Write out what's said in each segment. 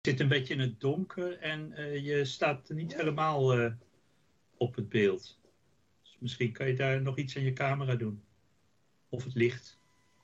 zit een beetje in het donker en je staat niet helemaal op het beeld. Dus misschien kan je daar nog iets aan je camera doen. Of het licht.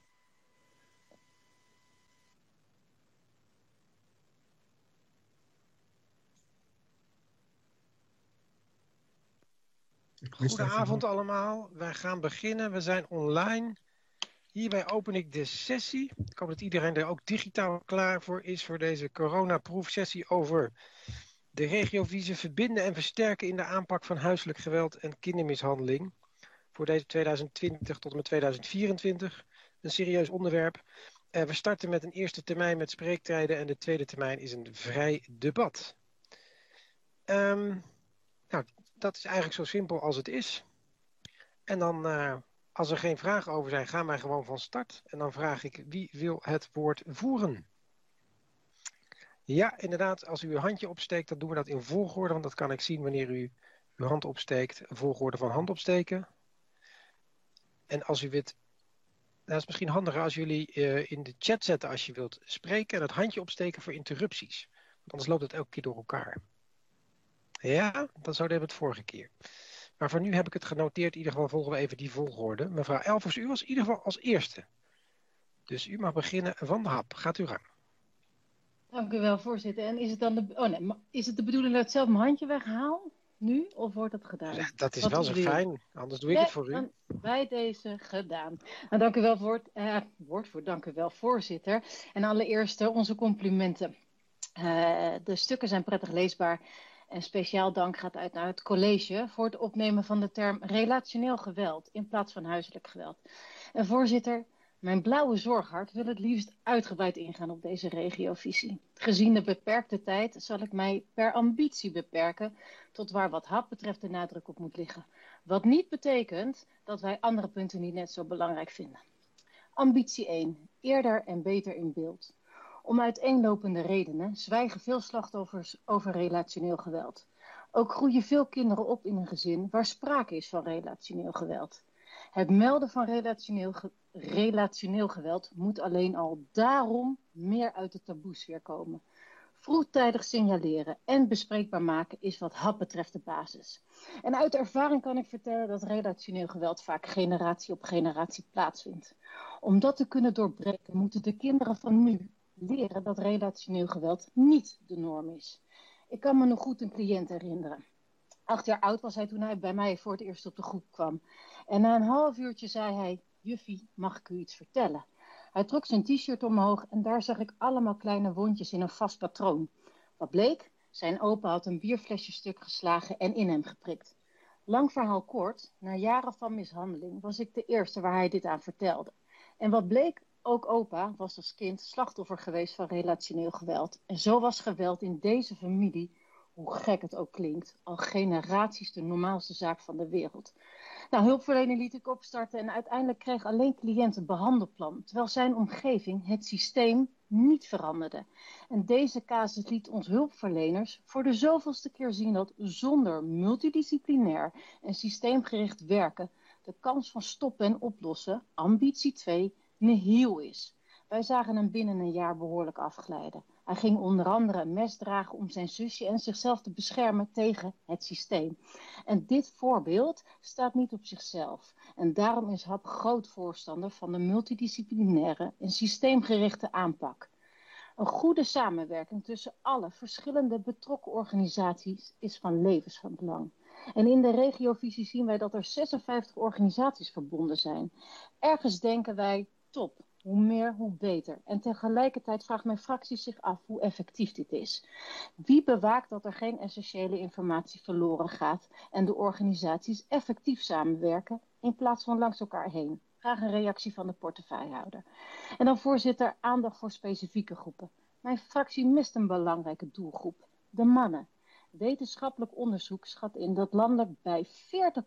Goedenavond allemaal. Wij gaan beginnen. We zijn online. Hierbij open ik de sessie. Ik hoop dat iedereen er ook digitaal klaar voor is voor deze coronaproefsessie over de regiovisie verbinden en versterken in de aanpak van huiselijk geweld en kindermishandeling. Voor deze 2020 tot en met 2024. Een serieus onderwerp. We starten met een eerste termijn met spreektijden en de tweede termijn is een vrij debat. Nou, dat is eigenlijk zo simpel als het is. En dan, als er geen vragen over zijn, gaan wij gewoon van start. En dan vraag ik, wie wil het woord voeren? Ja, inderdaad, als u uw handje opsteekt, dan doen we dat in volgorde. Want dat kan ik zien wanneer u uw hand opsteekt. Volgorde van hand opsteken. En als u wilt, dat is misschien handiger als jullie in de chat zetten als je wilt spreken. En het handje opsteken voor interrupties. Want anders loopt het elke keer door elkaar. Ja, dat zouden we het vorige keer. Maar voor nu heb ik het genoteerd. In ieder geval volgen we even die volgorde. Mevrouw Elvers, u was in ieder geval als eerste. Dus u mag beginnen van de hap. Gaat u gang. Dank u wel, voorzitter. En is het dan is het de bedoeling dat ik zelf mijn handje weghaal? Nu? Of wordt dat gedaan? Ja, dat is wel zo fijn. Anders doe ik het voor u. Dan bij deze gedaan. Nou, dank u wel dank u wel, voorzitter. En allereerst onze complimenten. De stukken zijn prettig leesbaar. En speciaal dank gaat uit naar het college voor het opnemen van de term relationeel geweld in plaats van huiselijk geweld. En voorzitter, mijn blauwe zorghart wil het liefst uitgebreid ingaan op deze regiovisie. Gezien de beperkte tijd zal ik mij per ambitie beperken tot waar wat HAP betreft de nadruk op moet liggen. Wat niet betekent dat wij andere punten niet net zo belangrijk vinden. Ambitie 1. Eerder en beter in beeld. Om uiteenlopende redenen zwijgen veel slachtoffers over relationeel geweld. Ook groeien veel kinderen op in een gezin waar sprake is van relationeel geweld. Het melden van relationeel geweld moet alleen al daarom meer uit de taboesfeer komen. Vroegtijdig signaleren en bespreekbaar maken is wat HAP betreft de basis. En uit ervaring kan ik vertellen dat relationeel geweld vaak generatie op generatie plaatsvindt. Om dat te kunnen doorbreken moeten de kinderen van nu leren dat relationeel geweld niet de norm is. Ik kan me nog goed een cliënt herinneren. 8 jaar oud was hij toen hij bij mij voor het eerst op de groep kwam. En na een half uurtje zei hij, juffie, mag ik u iets vertellen? Hij trok zijn t-shirt omhoog en daar zag ik allemaal kleine wondjes in een vast patroon. Wat bleek? Zijn opa had een bierflesje stuk geslagen en in hem geprikt. Lang verhaal kort, na jaren van mishandeling was ik de eerste waar hij dit aan vertelde. En wat bleek? Ook opa was als kind slachtoffer geweest van relationeel geweld. En zo was geweld in deze familie, hoe gek het ook klinkt, al generaties de normaalste zaak van de wereld. Nou, hulpverlening liet ik opstarten en uiteindelijk kreeg alleen cliënt een behandelplan, terwijl zijn omgeving, het systeem, niet veranderde. En deze casus liet ons hulpverleners voor de zoveelste keer zien dat zonder multidisciplinair en systeemgericht werken de kans van stoppen en oplossen, ambitie 2, nihil is. Wij zagen hem binnen een jaar behoorlijk afglijden. Hij ging onder andere een mes dragen om zijn zusje en zichzelf te beschermen tegen het systeem. En dit voorbeeld staat niet op zichzelf. En daarom is HAP groot voorstander van de multidisciplinaire en systeemgerichte aanpak. Een goede samenwerking tussen alle verschillende betrokken organisaties is van levensbelang. En in de regiovisie zien wij dat er 56 organisaties verbonden zijn. Ergens denken wij, top. Hoe meer, hoe beter. En tegelijkertijd vraagt mijn fractie zich af hoe effectief dit is. Wie bewaakt dat er geen essentiële informatie verloren gaat en de organisaties effectief samenwerken in plaats van langs elkaar heen? Graag een reactie van de portefeuillehouder. En dan voorzitter, aandacht voor specifieke groepen. Mijn fractie mist een belangrijke doelgroep, de mannen. Wetenschappelijk onderzoek schat in dat landelijk bij 40%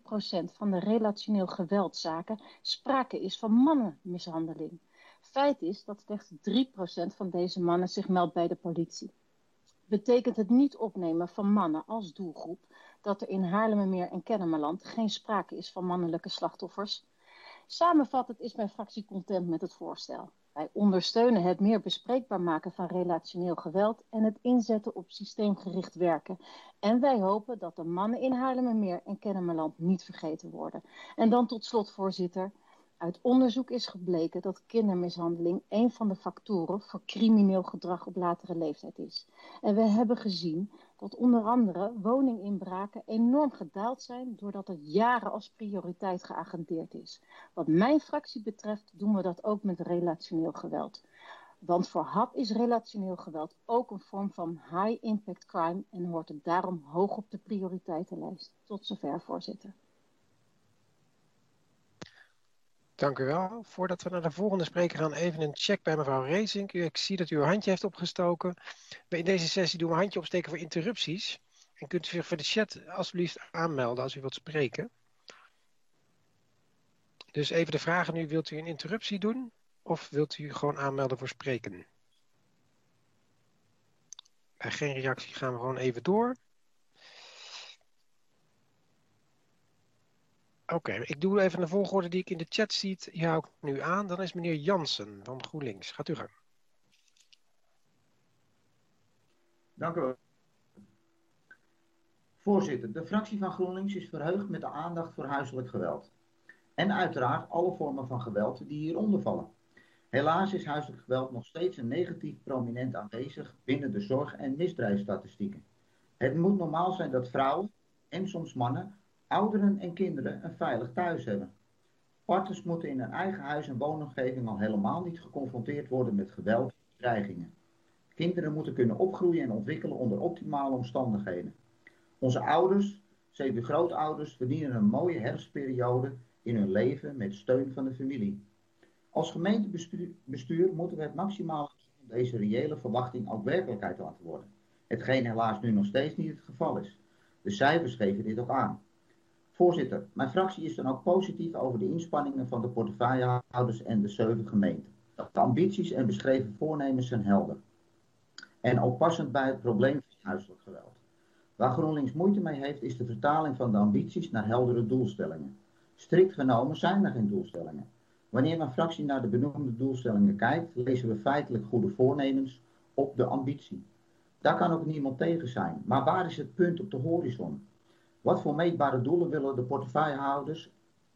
van de relationeel geweldzaken sprake is van mannenmishandeling. Feit is dat slechts 3% van deze mannen zich meldt bij de politie. Betekent het niet opnemen van mannen als doelgroep dat er in Haarlemmermeer en Kennemerland geen sprake is van mannelijke slachtoffers? Samenvattend is mijn fractie content met het voorstel. Wij ondersteunen het meer bespreekbaar maken van relationeel geweld en het inzetten op systeemgericht werken. En wij hopen dat de mannen in Haarlemmermeer en Kennemerland niet vergeten worden. En dan tot slot, voorzitter. Uit onderzoek is gebleken dat kindermishandeling een van de factoren voor crimineel gedrag op latere leeftijd is. En we hebben gezien dat onder andere woninginbraken enorm gedaald zijn doordat er jaren als prioriteit geagendeerd is. Wat mijn fractie betreft doen we dat ook met relationeel geweld. Want voor HAP is relationeel geweld ook een vorm van high impact crime en hoort het daarom hoog op de prioriteitenlijst. Tot zover, voorzitter. Dank u wel. Voordat we naar de volgende spreker gaan, even een check bij mevrouw Reesink. Ik zie dat u uw handje heeft opgestoken. In deze sessie doen we handje opsteken voor interrupties. En kunt u zich voor de chat alsjeblieft aanmelden als u wilt spreken. Dus even de vragen nu, wilt u een interruptie doen of wilt u gewoon aanmelden voor spreken? Bij geen reactie gaan we gewoon even door. Oké, ik doe even de volgorde die ik in de chat zie. Die hou ik nu aan. Dan is meneer Jansen van GroenLinks. Gaat u gang. Dank u wel. Voorzitter, de fractie van GroenLinks is verheugd met de aandacht voor huiselijk geweld. En uiteraard alle vormen van geweld die hieronder vallen. Helaas is huiselijk geweld nog steeds een negatief prominent aanwezig binnen de zorg- en misdrijfstatistieken. Het moet normaal zijn dat vrouwen, en soms mannen, ouderen en kinderen een veilig thuis hebben. Partners moeten in hun eigen huis en woonomgeving al helemaal niet geconfronteerd worden met geweld en bedreigingen. Kinderen moeten kunnen opgroeien en ontwikkelen onder optimale omstandigheden. Onze ouders, zeker grootouders, verdienen een mooie herfstperiode in hun leven met steun van de familie. Als gemeentebestuur moeten we het maximale van deze reële verwachting ook werkelijkheid laten worden. Hetgeen helaas nu nog steeds niet het geval is. De cijfers geven dit ook aan. Voorzitter, mijn fractie is dan ook positief over de inspanningen van de portefeuillehouders en de 7 gemeenten. De ambities en beschreven voornemens zijn helder. En ook passend bij het probleem van huiselijk geweld. Waar GroenLinks moeite mee heeft, is de vertaling van de ambities naar heldere doelstellingen. Strikt genomen zijn er geen doelstellingen. Wanneer mijn fractie naar de benoemde doelstellingen kijkt, lezen we feitelijk goede voornemens op de ambitie. Daar kan ook niemand tegen zijn. Maar waar is het punt op de horizon? Wat voor meetbare doelen willen de portefeuillehouders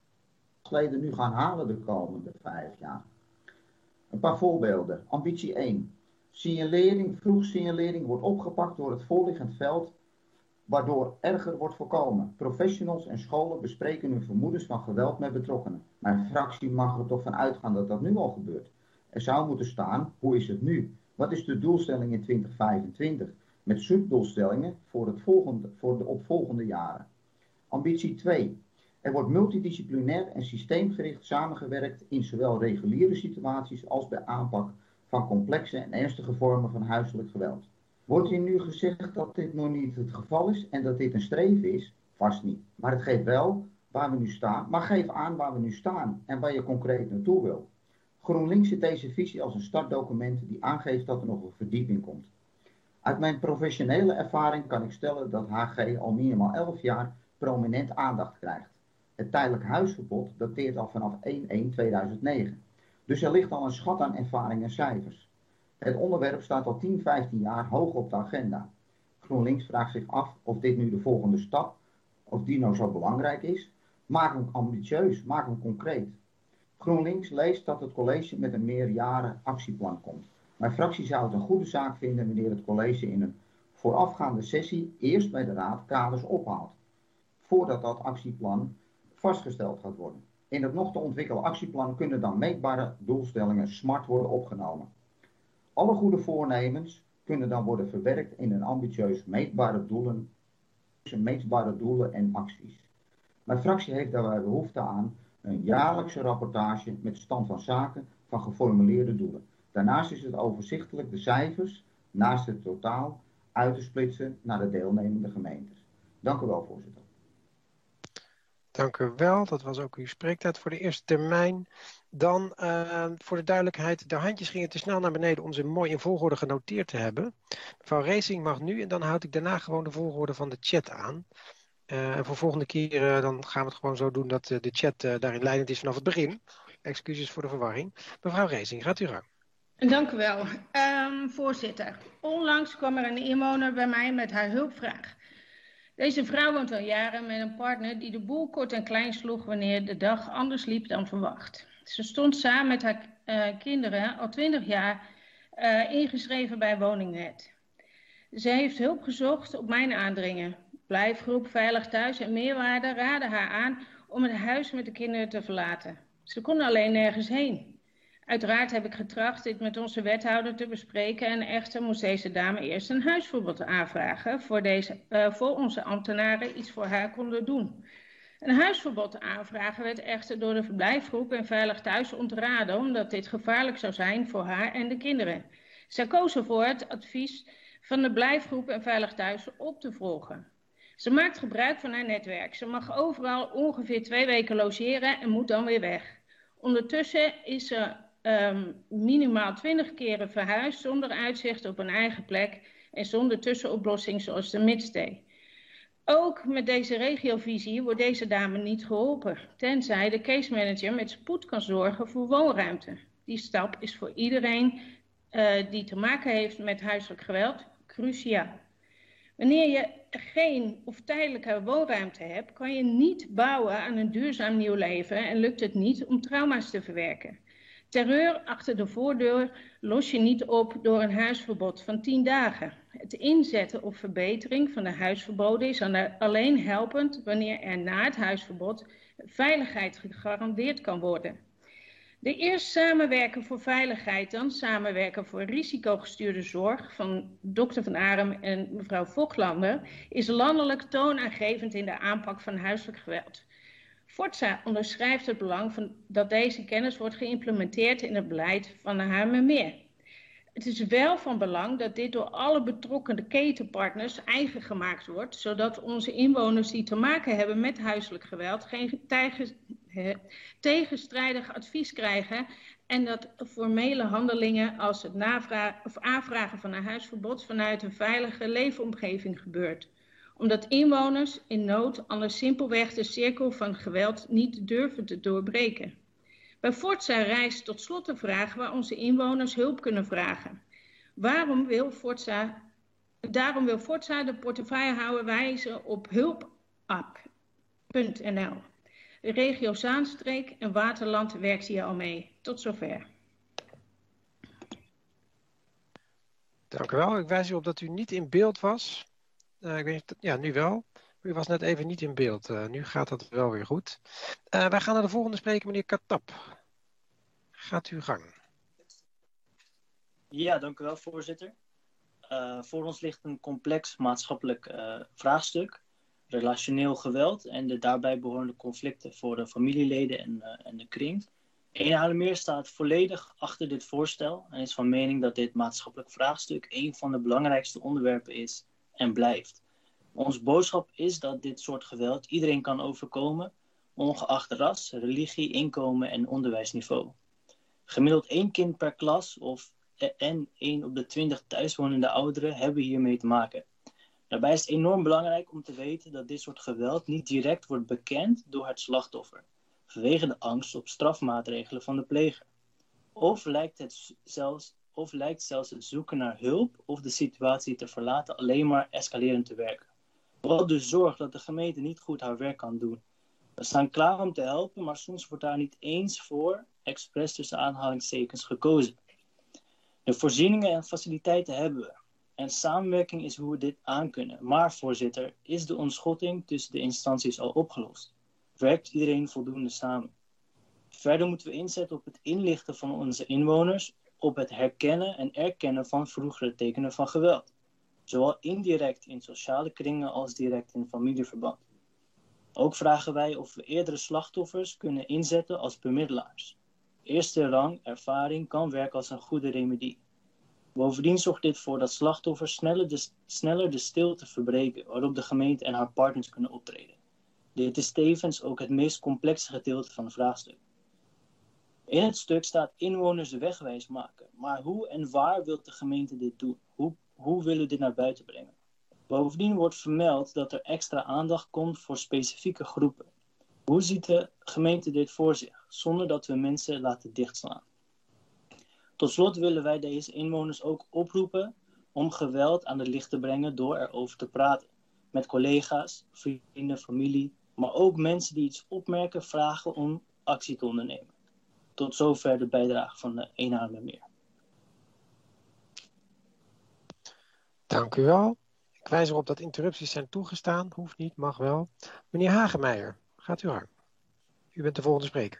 nu gaan halen de komende 5 jaar? Een paar voorbeelden. Ambitie 1. Vroegsignalering wordt opgepakt door het voorliggend veld, waardoor erger wordt voorkomen. Professionals en scholen bespreken hun vermoedens van geweld met betrokkenen. Mijn fractie mag er toch van uitgaan dat dat nu al gebeurt. Er zou moeten staan, hoe is het nu? Wat is de doelstelling in 2025? Met subdoelstellingen voor de opvolgende jaren. Ambitie 2. Er wordt multidisciplinair en systeemgericht samengewerkt in zowel reguliere situaties als bij aanpak van complexe en ernstige vormen van huiselijk geweld. Wordt hier nu gezegd dat dit nog niet het geval is en dat dit een streven is? Vast niet. Maar het geeft wel waar we nu staan, maar geef aan waar we nu staan en waar je concreet naartoe wil. GroenLinks ziet deze visie als een startdocument die aangeeft dat er nog een verdieping komt. Uit mijn professionele ervaring kan ik stellen dat HG al minimaal 11 jaar prominent aandacht krijgt. Het tijdelijk huisverbod dateert al vanaf 1/1/2009. Dus er ligt al een schat aan ervaring en cijfers. Het onderwerp staat al 10-15 jaar hoog op de agenda. GroenLinks vraagt zich af of dit nu de volgende stap, of die nou zo belangrijk is. Maak hem ambitieus, maak hem concreet. GroenLinks leest dat het college met een meerjaren actieplan komt. Mijn fractie zou het een goede zaak vinden wanneer het college in een voorafgaande sessie eerst bij de raad kaders ophaalt, voordat dat actieplan vastgesteld gaat worden. In het nog te ontwikkelen actieplan kunnen dan meetbare doelstellingen SMART worden opgenomen. Alle goede voornemens kunnen dan worden verwerkt in een ambitieus meetbare doelen en acties. Mijn fractie heeft daarbij behoefte aan een jaarlijkse rapportage met stand van zaken van geformuleerde doelen. Daarnaast is het overzichtelijk de cijfers naast het totaal uit te splitsen naar de deelnemende gemeentes. Dank u wel, voorzitter. Dank u wel. Dat was ook uw spreektijd voor de eerste termijn. Dan voor de duidelijkheid, de handjes gingen te snel naar beneden om ze mooi in volgorde genoteerd te hebben. Mevrouw Reesing mag nu en dan houd ik daarna gewoon de volgorde van de chat aan. En voor volgende keer dan gaan we het gewoon zo doen dat de chat daarin leidend is vanaf het begin. Excuses voor de verwarring. Mevrouw Reesing, gaat u gang. Dank u wel. Voorzitter, onlangs kwam er een inwoner bij mij met haar hulpvraag. Deze vrouw woont al jaren met een partner die de boel kort en klein sloeg wanneer de dag anders liep dan verwacht. Ze stond samen met haar kinderen al 20 jaar ingeschreven bij Woningnet. Ze heeft hulp gezocht op mijn aandringen. Blijfgroep, Veilig Thuis en Meerwaarde raden haar aan om het huis met de kinderen te verlaten. Ze kon alleen nergens heen. Uiteraard heb ik getracht dit met onze wethouder te bespreken en echter moest deze dame eerst een huisverbod aanvragen voor onze ambtenaren iets voor haar konden doen. Een huisverbod aanvragen werd echter door de verblijfgroep en Veilig Thuis ontraden omdat dit gevaarlijk zou zijn voor haar en de kinderen. Zij koos ervoor het advies van de blijfgroep en Veilig Thuis op te volgen. Ze maakt gebruik van haar netwerk. Ze mag overal ongeveer 2 weken logeren en moet dan weer weg. Ondertussen is ze minimaal 20 keren verhuisd zonder uitzicht op een eigen plek en zonder tussenoplossing zoals de midstay. Ook met deze regiovisie wordt deze dame niet geholpen, tenzij de case manager met spoed kan zorgen voor woonruimte. Die stap is voor iedereen die te maken heeft met huiselijk geweld cruciaal. Wanneer je geen of tijdelijke woonruimte hebt, kan je niet bouwen aan een duurzaam nieuw leven en lukt het niet om trauma's te verwerken. Terreur achter de voordeur los je niet op door een huisverbod van 10 dagen. Het inzetten op verbetering van de huisverboden is alleen helpend wanneer er na het huisverbod veiligheid gegarandeerd kan worden. De eerst samenwerken voor veiligheid, dan samenwerken voor risicogestuurde zorg van dokter Van Arem en mevrouw Vogtlander is landelijk toonaangevend in de aanpak van huiselijk geweld. Forza onderschrijft het belang van dat deze kennis wordt geïmplementeerd in het beleid van de HMMR. Het is wel van belang dat dit door alle betrokken ketenpartners eigen gemaakt wordt, zodat onze inwoners die te maken hebben met huiselijk geweld geen tegenstrijdig advies krijgen en dat formele handelingen als het aanvragen van een huisverbod vanuit een veilige leefomgeving gebeurt. Omdat inwoners in nood anders simpelweg de cirkel van geweld niet durven te doorbreken. Bij Forza rijst tot slot de vraag waar onze inwoners hulp kunnen vragen. Daarom wil Forza de portefeuillehouder wijzen op hulpapp.nl. De regio Zaanstreek en Waterland werkt hier al mee. Tot zover. Dank u wel. Ik wijs u op dat u niet in beeld was. Ik weet niet, ja, nu wel. U was net even niet in beeld. Nu gaat dat wel weer goed. Wij gaan naar de volgende spreker, meneer Katap. Gaat uw gang. Ja, dank u wel, voorzitter. Voor ons ligt een complex maatschappelijk vraagstuk. Relationeel geweld en de daarbij behorende conflicten voor de familieleden en de kring. Eenhoudemeer staat volledig achter dit voorstel en is van mening dat dit maatschappelijk vraagstuk een van de belangrijkste onderwerpen is en blijft. Onze boodschap is dat dit soort geweld iedereen kan overkomen, ongeacht ras, religie, inkomen en onderwijsniveau. Gemiddeld 1 kind per klas en 1 op de 20 thuiswonende ouderen hebben hiermee te maken. Daarbij is het enorm belangrijk om te weten dat dit soort geweld niet direct wordt bekend door het slachtoffer, vanwege de angst op strafmaatregelen van de pleger. Of lijkt zelfs het zoeken naar hulp of de situatie te verlaten alleen maar escalerend te werken. Wat dus zorgt dat de gemeente niet goed haar werk kan doen. We staan klaar om te helpen, maar soms wordt daar niet eens voor, expres tussen aanhalingstekens, gekozen. De voorzieningen en faciliteiten hebben we. En samenwerking is hoe we dit aankunnen. Maar, voorzitter, is de ontschotting tussen de instanties al opgelost? Werkt iedereen voldoende samen? Verder moeten we inzetten op het inlichten van onze inwoners, op het herkennen en erkennen van vroegere tekenen van geweld. Zowel indirect in sociale kringen als direct in familieverband. Ook vragen wij of we eerdere slachtoffers kunnen inzetten als bemiddelaars. Eerste rang ervaring kan werken als een goede remedie. Bovendien zorgt dit voor dat slachtoffers sneller de stilte verbreken, waarop de gemeente en haar partners kunnen optreden. Dit is tevens ook het meest complexe gedeelte van het vraagstuk. In het stuk staat inwoners de wegwijs maken, maar hoe en waar wil de gemeente dit doen? Hoe willen we dit naar buiten brengen? Bovendien wordt vermeld dat er extra aandacht komt voor specifieke groepen. Hoe ziet de gemeente dit voor zich, zonder dat we mensen laten dichtslaan? Tot slot willen wij deze inwoners ook oproepen om geweld aan het licht te brengen door erover te praten. Met collega's, vrienden, familie, maar ook mensen die iets opmerken, vragen om actie te ondernemen. Tot zover de bijdrage van de Eenhaarlemmermeer. Dank u wel. Ik wijs erop dat interrupties zijn toegestaan. Hoeft niet, mag wel. Meneer Hagemeijer, gaat u gang. U bent de volgende spreker.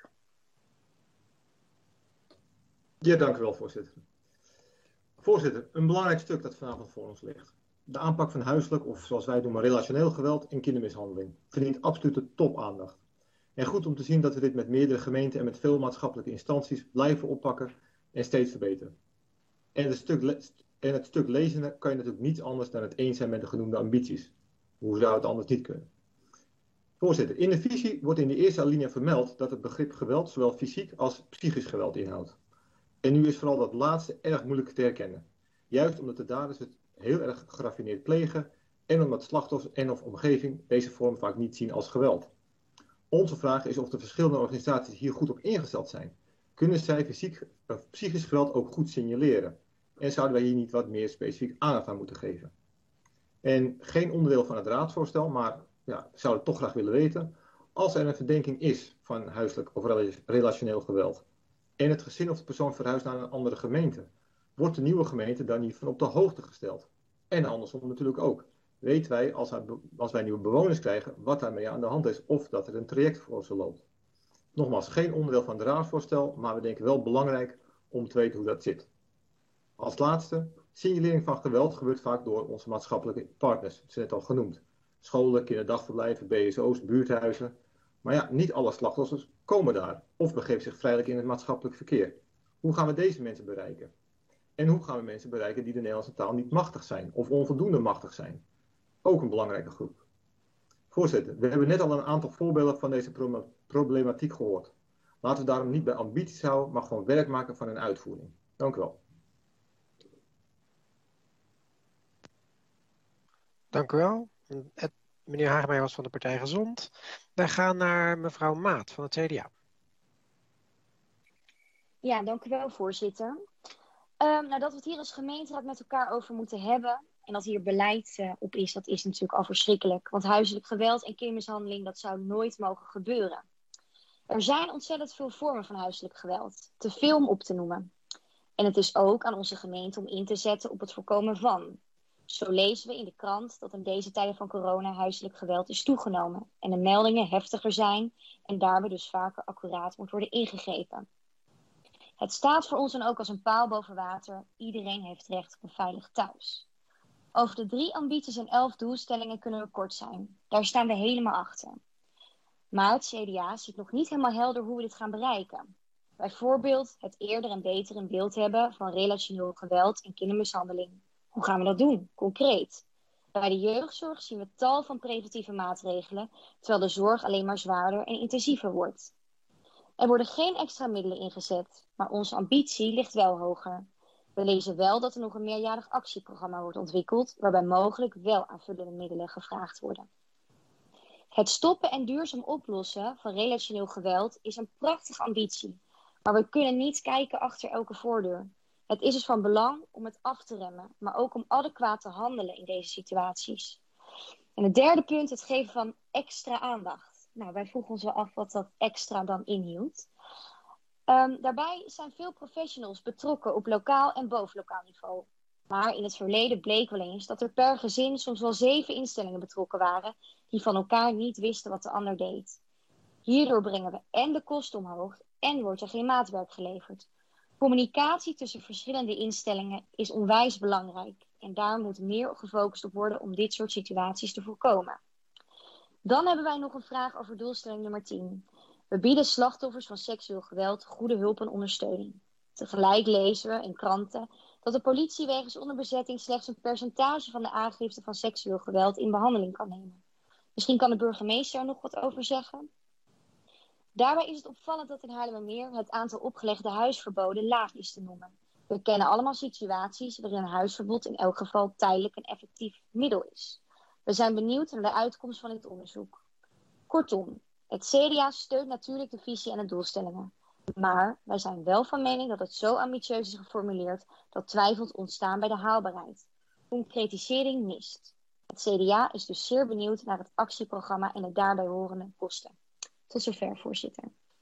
Ja, dank u wel, voorzitter. Voorzitter, een belangrijk stuk dat vanavond voor ons ligt. De aanpak van huiselijk, of zoals wij noemen relationeel geweld en kindermishandeling, verdient absolute topaandacht. En goed om te zien dat we dit met meerdere gemeenten en met veel maatschappelijke instanties blijven oppakken en steeds verbeteren. En het stuk lezen kan je natuurlijk niets anders dan het eens zijn met de genoemde ambities. Hoe zou het anders niet kunnen? Voorzitter, in de visie wordt in de eerste alinea vermeld dat het begrip geweld zowel fysiek als psychisch geweld inhoudt. En nu is vooral dat laatste erg moeilijk te herkennen. Juist omdat de daders het heel erg geraffineerd plegen en omdat slachtoffers en of omgeving deze vorm vaak niet zien als geweld. Onze vraag is of de verschillende organisaties hier goed op ingesteld zijn. Kunnen zij fysiek of psychisch geweld ook goed signaleren? En zouden wij hier niet wat meer specifiek aandacht aan moeten geven? En geen onderdeel van het raadsvoorstel, maar ja, ik zou het toch graag willen weten. Als er een verdenking is van huiselijk of relationeel geweld en het gezin of de persoon verhuist naar een andere gemeente, wordt de nieuwe gemeente daar niet van op de hoogte gesteld? En andersom natuurlijk ook. Weten wij, als wij nieuwe bewoners krijgen, wat daarmee aan de hand is of dat er een traject voor ze loopt? Nogmaals, geen onderdeel van het raadsvoorstel, maar we denken wel belangrijk om te weten hoe dat zit. Als laatste, signalering van geweld gebeurt vaak door onze maatschappelijke partners, het is net al genoemd. Scholen, kinderdagverblijven, BSO's, buurthuizen. Maar ja, niet alle slachtoffers komen daar of begeven zich vrijelijk in het maatschappelijk verkeer. Hoe gaan we deze mensen bereiken? En hoe gaan we mensen bereiken die de Nederlandse taal niet machtig zijn of onvoldoende machtig zijn? Ook een belangrijke groep. Voorzitter, we hebben net al een aantal voorbeelden van deze problematiek gehoord. Laten we daarom niet bij ambities houden, maar gewoon werk maken van een uitvoering. Dank u wel. Dank u wel. Meneer Hagemeijer was van de Partij Gezond. Wij gaan naar mevrouw Maat van het CDA. Ja, dank u wel, voorzitter. Nou, dat we het hier als gemeenteraad met elkaar over moeten hebben en dat hier beleid op is, dat is natuurlijk al verschrikkelijk. Want huiselijk geweld en kindermishandeling, dat zou nooit mogen gebeuren. Er zijn ontzettend veel vormen van huiselijk geweld, te veel om op te noemen. En het is ook aan onze gemeente om in te zetten op het voorkomen van. Zo lezen we in de krant dat in deze tijden van corona huiselijk geweld is toegenomen en de meldingen heftiger zijn en daarbij dus vaker accuraat moet worden ingegrepen. Het staat voor ons dan ook als een paal boven water. Iedereen heeft recht op een veilig thuis. Over de 3 ambities en 11 doelstellingen kunnen we kort zijn. Daar staan we helemaal achter. Maar het CDA ziet nog niet helemaal helder hoe we dit gaan bereiken. Bijvoorbeeld het eerder en beter in beeld hebben van relationeel geweld en kindermishandeling. Hoe gaan we dat doen, concreet? Bij de jeugdzorg zien we tal van preventieve maatregelen, terwijl de zorg alleen maar zwaarder en intensiever wordt. Er worden geen extra middelen ingezet, maar onze ambitie ligt wel hoger. We lezen wel dat er nog een meerjarig actieprogramma wordt ontwikkeld, waarbij mogelijk wel aanvullende middelen gevraagd worden. Het stoppen en duurzaam oplossen van relationeel geweld is een prachtige ambitie, maar we kunnen niet kijken achter elke voordeur. Het is dus van belang om het af te remmen, maar ook om adequaat te handelen in deze situaties. En het derde punt, het geven van extra aandacht. Nou, wij vroegen ons wel af wat dat extra dan inhield. Daarbij zijn veel professionals betrokken op lokaal en bovenlokaal niveau. Maar in het verleden bleek wel eens dat er per gezin soms wel 7 instellingen betrokken waren die van elkaar niet wisten wat de ander deed. Hierdoor brengen we en de kosten omhoog en wordt er geen maatwerk geleverd. Communicatie tussen verschillende instellingen is onwijs belangrijk en daar moet meer gefocust op worden om dit soort situaties te voorkomen. Dan hebben wij nog een vraag over doelstelling nummer 10. We bieden slachtoffers van seksueel geweld goede hulp en ondersteuning. Tegelijk lezen we in kranten dat de politie wegens onderbezetting slechts een percentage van de aangifte van seksueel geweld in behandeling kan nemen. Misschien kan de burgemeester er nog wat over zeggen. Daarbij is het opvallend dat in Haarlemmermeer het aantal opgelegde huisverboden laag is te noemen. We kennen allemaal situaties waarin een huisverbod in elk geval tijdelijk een effectief middel is. We zijn benieuwd naar de uitkomst van dit onderzoek. Kortom, Het CDA steunt natuurlijk de visie en de doelstellingen. Maar wij zijn wel van mening dat het zo ambitieus is geformuleerd dat twijfels ontstaan bij de haalbaarheid. Concretisering mist. Het CDA is dus zeer benieuwd naar het actieprogramma en de daarbij horende kosten. Tot zover, voorzitter.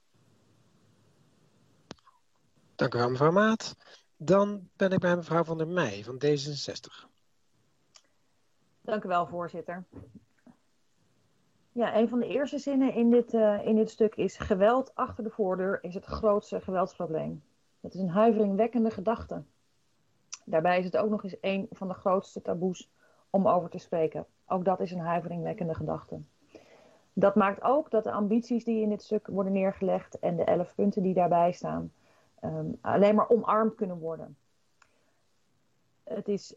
Dank u wel, mevrouw Maat. Dan ben ik bij mevrouw Van der Meij van D66. Dank u wel, voorzitter. Ja, een van de eerste zinnen in dit stuk is: geweld achter de voordeur is het grootste geweldsprobleem. Dat is een huiveringwekkende gedachte. Daarbij is het ook nog eens een van de grootste taboes om over te spreken. Ook dat is een huiveringwekkende gedachte. Dat maakt ook dat de ambities die in dit stuk worden neergelegd en de 11 punten die daarbij staan, alleen maar omarmd kunnen worden. Het is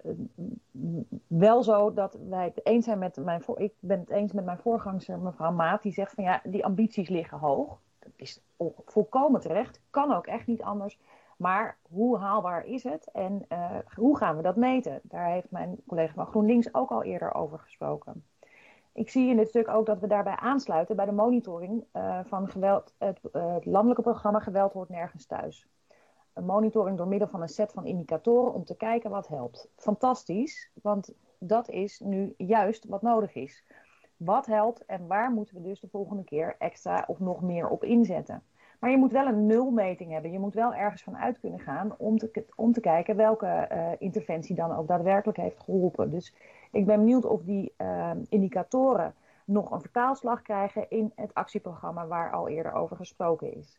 wel zo dat wij het eens zijn met ik ben het eens met mijn voorgangster mevrouw Maat, die zegt van ja, die ambities liggen hoog. Dat is volkomen terecht, kan ook echt niet anders. Maar hoe haalbaar is het en hoe gaan we dat meten? Daar heeft mijn collega van GroenLinks ook al eerder over gesproken. Ik zie in dit stuk ook dat we daarbij aansluiten bij de monitoring van geweld, het landelijke programma Geweld hoort nergens thuis. Een monitoring door middel van een set van indicatoren om te kijken wat helpt. Fantastisch, want dat is nu juist wat nodig is. Wat helpt en waar moeten we dus de volgende keer extra of nog meer op inzetten? Maar je moet wel een nulmeting hebben. Je moet wel ergens van uit kunnen gaan om te kijken welke interventie dan ook daadwerkelijk heeft geholpen. Dus ik ben benieuwd of die indicatoren nog een vertaalslag krijgen in het actieprogramma waar al eerder over gesproken is.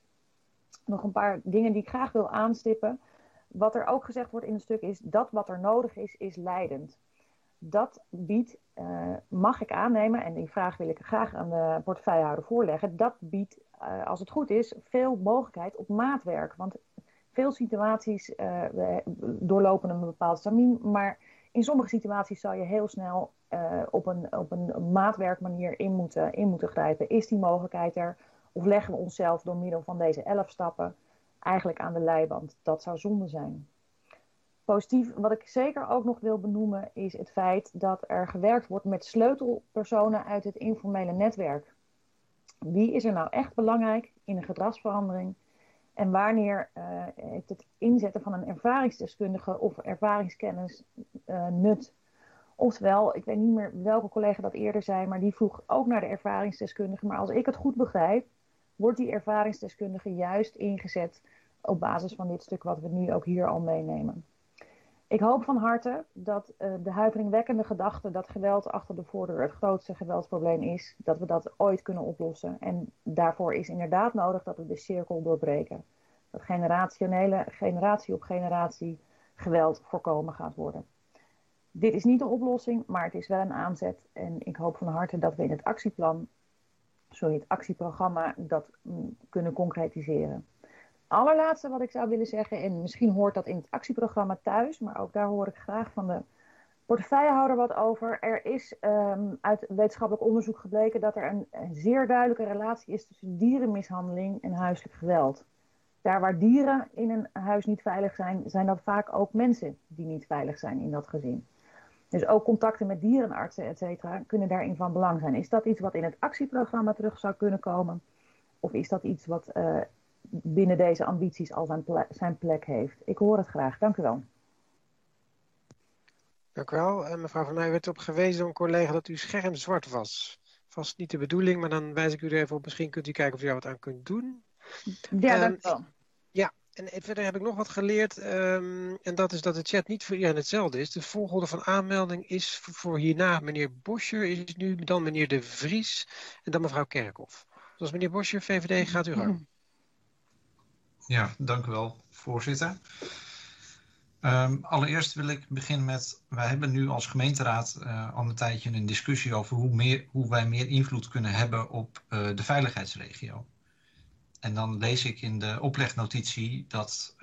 Nog een paar dingen die ik graag wil aanstippen. Wat er ook gezegd wordt in het stuk is dat wat er nodig is leidend. Dat biedt, mag ik aannemen, en die vraag wil ik graag aan de portefeuillehouder voorleggen, dat biedt, als het goed is, veel mogelijkheid op maatwerk. Want veel situaties doorlopen een bepaald stramien, maar in sommige situaties zal je heel snel op een maatwerkmanier in moeten grijpen. Is die mogelijkheid er? Of leggen we onszelf door middel van deze 11 stappen eigenlijk aan de leiband? Dat zou zonde zijn. Positief, wat ik zeker ook nog wil benoemen, is het feit dat er gewerkt wordt met sleutelpersonen uit het informele netwerk. Wie is er nou echt belangrijk in een gedragsverandering? En wanneer heeft het inzetten van een ervaringsdeskundige of ervaringskennis nut? Oftewel, ik weet niet meer welke collega dat eerder zei, maar die vroeg ook naar de ervaringsdeskundige. Maar als ik het goed begrijp, wordt die ervaringsdeskundige juist ingezet op basis van dit stuk wat we nu ook hier al meenemen. Ik hoop van harte dat de huiveringwekkende gedachte dat geweld achter de voordeur het grootste geweldsprobleem is, dat we dat ooit kunnen oplossen. En daarvoor is inderdaad nodig dat we de cirkel doorbreken. Dat generatie op generatie geweld voorkomen gaat worden. Dit is niet de oplossing, maar het is wel een aanzet. En ik hoop van harte dat we in het het actieprogramma, dat kunnen concretiseren. Allerlaatste wat ik zou willen zeggen, en misschien hoort dat in het actieprogramma thuis, maar ook daar hoor ik graag van de portefeuillehouder wat over. Er is uit wetenschappelijk onderzoek gebleken dat er een zeer duidelijke relatie is tussen dierenmishandeling en huiselijk geweld. Daar waar dieren in een huis niet veilig zijn, zijn dat vaak ook mensen die niet veilig zijn in dat gezin. Dus ook contacten met dierenartsen, et cetera, kunnen daarin van belang zijn. Is dat iets wat in het actieprogramma terug zou kunnen komen? Of is dat iets wat binnen deze ambities al zijn plek heeft? Ik hoor het graag. Dank u wel. Dank u wel. Mevrouw Van Meij werd op gewezen door een collega dat uw scherm zwart was. Vast niet de bedoeling, maar dan wijs ik u er even op. Misschien kunt u kijken of u daar wat aan kunt doen. Ja, dank u wel. Ja, en verder heb ik nog wat geleerd. En dat is dat de chat niet voor iedereen hetzelfde is. De volgorde van aanmelding is voor hierna meneer Boscher, is nu dan meneer De Vries en dan mevrouw Kerkhoff. Dus meneer Boscher, VVD, gaat u gang. Ja, dank u wel, voorzitter. Allereerst wil ik beginnen met, wij hebben nu als gemeenteraad al een tijdje een discussie over hoe wij meer invloed kunnen hebben op de veiligheidsregio. En dan lees ik in de oplegnotitie dat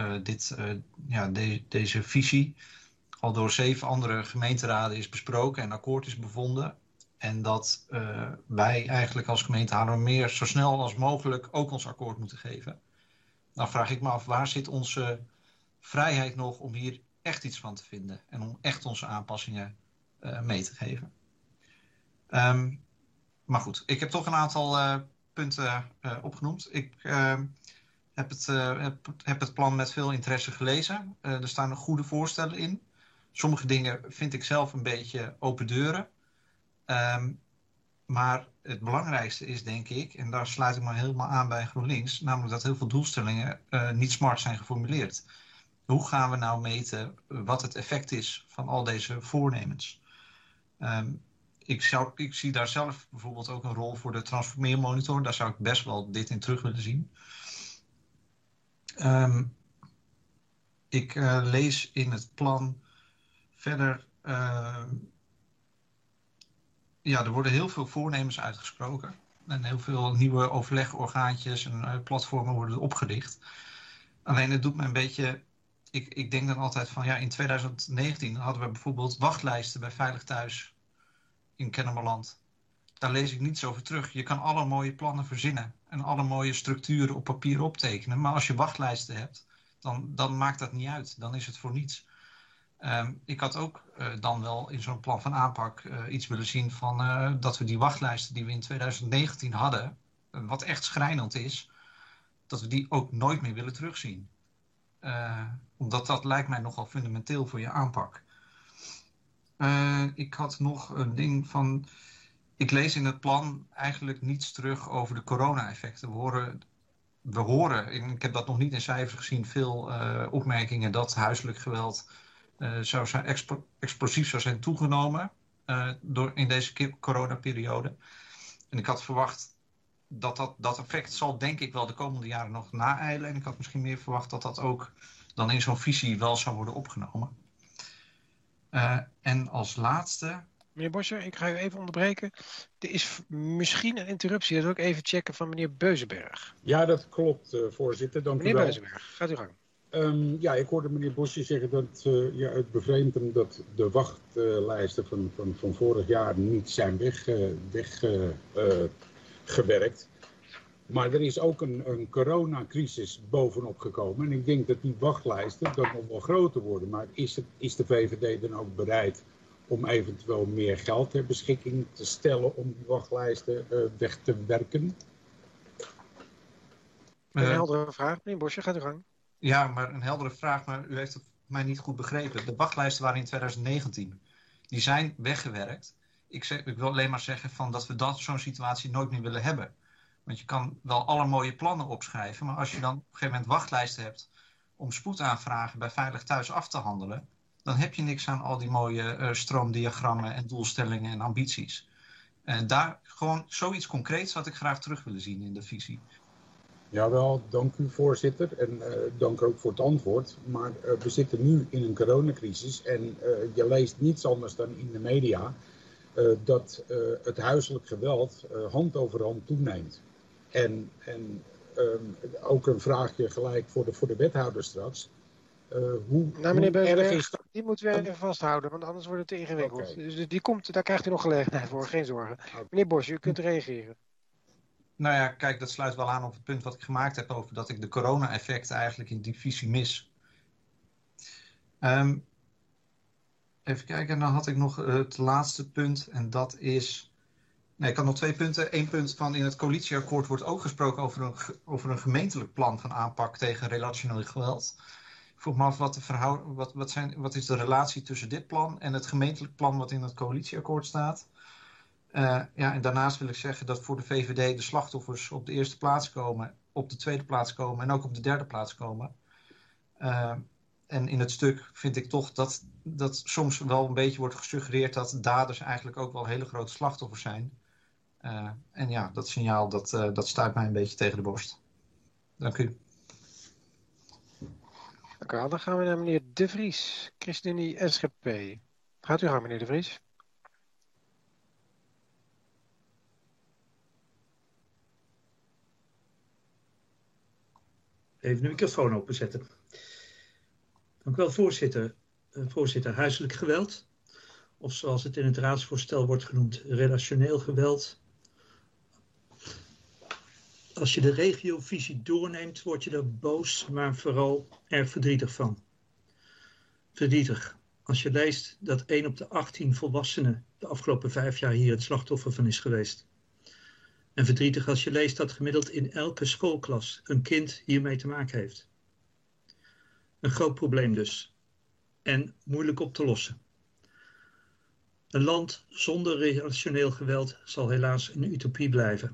deze visie al door 7 andere gemeenteraden is besproken en akkoord is bevonden. En dat wij eigenlijk als gemeente Haarlemmermeer zo snel als mogelijk ook ons akkoord moeten geven. Dan vraag ik me af, waar zit onze vrijheid nog om hier echt iets van te vinden en om echt onze aanpassingen mee te geven. Maar goed, ik heb toch een aantal punten opgenoemd. Ik heb het plan met veel interesse gelezen. Er staan nog goede voorstellen in. Sommige dingen vind ik zelf een beetje open deuren. Maar het belangrijkste is, denk ik, en daar sluit ik me helemaal aan bij GroenLinks, namelijk dat heel veel doelstellingen niet smart zijn geformuleerd. Hoe gaan we nou meten wat het effect is van al deze voornemens? Ik zie daar zelf bijvoorbeeld ook een rol voor de transformeermonitor. Daar zou ik best wel dit in terug willen zien. Ik lees in het plan verder. Er worden heel veel voornemens uitgesproken. En heel veel nieuwe overlegorgaantjes en platformen worden opgericht. Alleen het doet me een beetje. Ik denk dan altijd van in 2019 hadden we bijvoorbeeld wachtlijsten bij Veilig Thuis in Kennemerland. Daar lees ik niets over terug. Je kan alle mooie plannen verzinnen en alle mooie structuren op papier optekenen. Maar als je wachtlijsten hebt, dan maakt dat niet uit. Dan is het voor niets. Ik had ook dan wel in zo'n plan van aanpak iets willen zien van dat we die wachtlijsten die we in 2019 hadden, wat echt schrijnend is, dat we die ook nooit meer willen terugzien. Omdat dat lijkt mij nogal fundamenteel voor je aanpak. Ik had nog een ding van. Ik lees in het plan eigenlijk niets terug over de corona-effecten. We horen, ik heb dat nog niet in cijfers gezien, veel opmerkingen dat huiselijk geweld explosief zou zijn toegenomen in deze coronaperiode. En ik had verwacht dat effect zal denk ik wel de komende jaren nog naeilen. En ik had misschien meer verwacht dat dat ook dan in zo'n visie wel zou worden opgenomen. En als laatste. Meneer Boscher, ik ga u even onderbreken. Er is misschien een interruptie. Dat wil ik even checken van meneer Beuzenberg. Ja, dat klopt, voorzitter. Dank u wel. Meneer Beuzenberg, gaat u gang. Ik hoorde meneer Boscher zeggen dat het bevreemdt hem dat de wachtlijsten van vorig jaar niet zijn weggewerkt. Maar er is ook een coronacrisis bovenop gekomen. En ik denk dat die wachtlijsten dan nog wel groter worden. Maar is de VVD dan ook bereid om eventueel meer geld ter beschikking te stellen om die wachtlijsten weg te werken? Een heldere vraag, meneer Boscher, gaat u gang. Ja, maar een heldere vraag, maar u heeft het mij niet goed begrepen. De wachtlijsten waren in 2019. Die zijn weggewerkt. Ik wil alleen maar zeggen dat we zo'n situatie nooit meer willen hebben. Want je kan wel alle mooie plannen opschrijven, maar als je dan op een gegeven moment wachtlijsten hebt om spoedaanvragen bij Veilig Thuis af te handelen, dan heb je niks aan al die mooie stroomdiagrammen en doelstellingen en ambities. Daar gewoon zoiets concreets had ik graag terug willen zien in de visie. Jawel, dank u voorzitter en dank ook voor het antwoord. Maar we zitten nu in een coronacrisis en je leest niets anders dan in de media dat het huiselijk geweld hand over hand toeneemt. En ook een vraagje gelijk voor de wethouder straks. Meneer Beuzenberg, die moeten we even vasthouden, want anders wordt het te ingewikkeld. Okay. Dus die komt, daar krijgt u nog gelegenheid voor, geen zorgen. Okay. Meneer Bosje, u kunt reageren. Nou ja, kijk, dat sluit wel aan op het punt wat ik gemaakt heb over dat ik de corona-effecten eigenlijk in die visie mis. Even kijken, en dan had ik nog het laatste punt en dat is. Nee, ik had nog 2 punten. 1 punt van in het coalitieakkoord wordt ook gesproken over een gemeentelijk plan van aanpak tegen relationeel geweld. Ik vroeg me af wat is de relatie tussen dit plan en het gemeentelijk plan wat in het coalitieakkoord staat. En daarnaast wil ik zeggen dat voor de VVD de slachtoffers op de eerste plaats komen, op de tweede plaats komen en ook op de derde plaats komen. En in het stuk vind ik toch dat soms wel een beetje wordt gesuggereerd dat daders eigenlijk ook wel hele grote slachtoffers zijn. En ja, dat signaal dat stuit mij een beetje tegen de borst. Dank u. Oké, dan gaan we naar meneer De Vries, ChristenUnie SGP. Gaat u gaan, meneer De Vries. Even de microfoon openzetten. Dank u wel, voorzitter. Voorzitter, huiselijk geweld, of zoals het in het raadsvoorstel wordt genoemd, relationeel geweld. Als je de regiovisie doorneemt, word je er boos, maar vooral erg verdrietig van. Verdrietig. Als je leest dat 1 op de 18 volwassenen de afgelopen 5 jaar hier het slachtoffer van is geweest. En verdrietig als je leest dat gemiddeld in elke schoolklas een kind hiermee te maken heeft. Een groot probleem dus. En moeilijk op te lossen. Een land zonder relationeel geweld zal helaas een utopie blijven.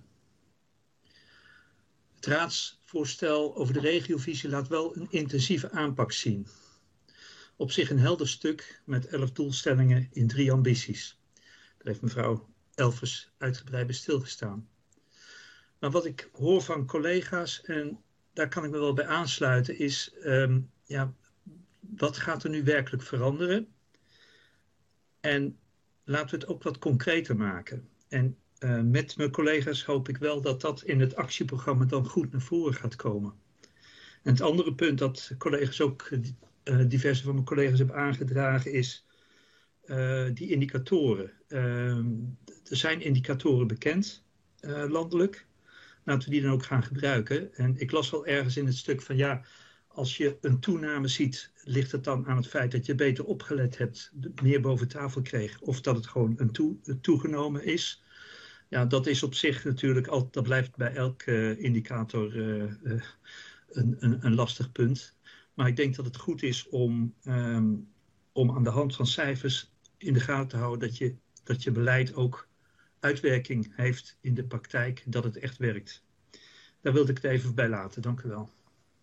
Het raadsvoorstel over de regiovisie laat wel een intensieve aanpak zien. Op zich een helder stuk met 11 doelstellingen in 3 ambities. Daar heeft mevrouw Elvers uitgebreid bij stilgestaan. Maar wat ik hoor van collega's, en daar kan ik me wel bij aansluiten, is wat gaat er nu werkelijk veranderen? En laten we het ook wat concreter maken. En met mijn collega's hoop ik wel dat dat in het actieprogramma dan goed naar voren gaat komen. En het andere punt dat collega's ook, diverse van mijn collega's hebben aangedragen, is die indicatoren. Er zijn indicatoren bekend, landelijk. Laten we die dan ook gaan gebruiken. En ik las wel ergens in het stuk van als je een toename ziet, ligt het dan aan het feit dat je beter opgelet hebt, meer boven tafel kreeg, of dat het gewoon toegenomen is. Ja, dat is op zich natuurlijk, dat blijft bij elke indicator een lastig punt. Maar ik denk dat het goed is om aan de hand van cijfers in de gaten te houden dat je beleid ook uitwerking heeft in de praktijk, dat het echt werkt. Daar wilde ik het even bij laten. Dank u wel.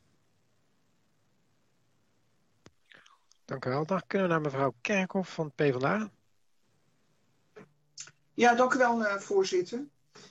Dank u wel. Dan kunnen we naar mevrouw Kerkhoff van PvdA. Ja, dank u wel, voorzitter.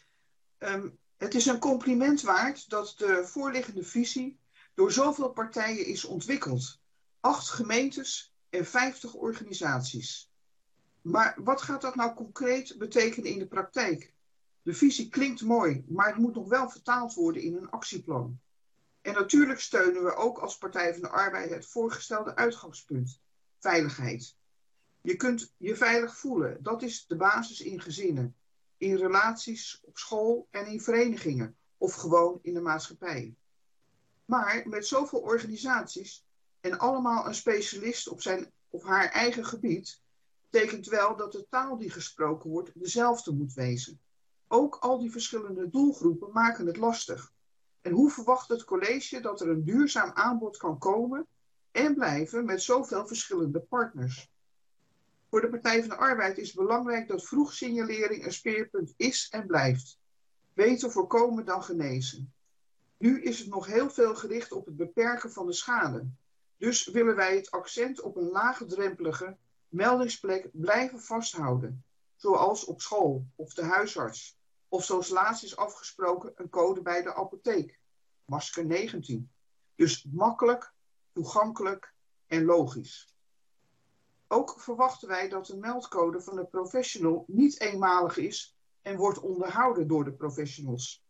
Het is een compliment waard dat de voorliggende visie door zoveel partijen is ontwikkeld. 8 gemeentes en 50 organisaties. Maar wat gaat dat nou concreet betekenen in de praktijk? De visie klinkt mooi, maar het moet nog wel vertaald worden in een actieplan. En natuurlijk steunen we ook als Partij van de Arbeid het voorgestelde uitgangspunt. Veiligheid. Je kunt je veilig voelen. Dat is de basis in gezinnen, in relaties, op school en in verenigingen. Of gewoon in de maatschappij. Maar met zoveel organisaties en allemaal een specialist op zijn of haar eigen gebied, betekent wel dat de taal die gesproken wordt dezelfde moet wezen. Ook al die verschillende doelgroepen maken het lastig. En hoe verwacht het college dat er een duurzaam aanbod kan komen en blijven met zoveel verschillende partners? Voor de Partij van de Arbeid is het belangrijk dat vroegsignalering een speerpunt is en blijft. Beter voorkomen dan genezen. Nu is het nog heel veel gericht op het beperken van de schade. Dus willen wij het accent op een laagdrempelige meldingsplek blijven vasthouden. Zoals op school of de huisarts. Of zoals laatst is afgesproken een code bij de apotheek. Masker 19. Dus makkelijk, toegankelijk en logisch. Ook verwachten wij dat de meldcode van de professional niet eenmalig is en wordt onderhouden door de professionals.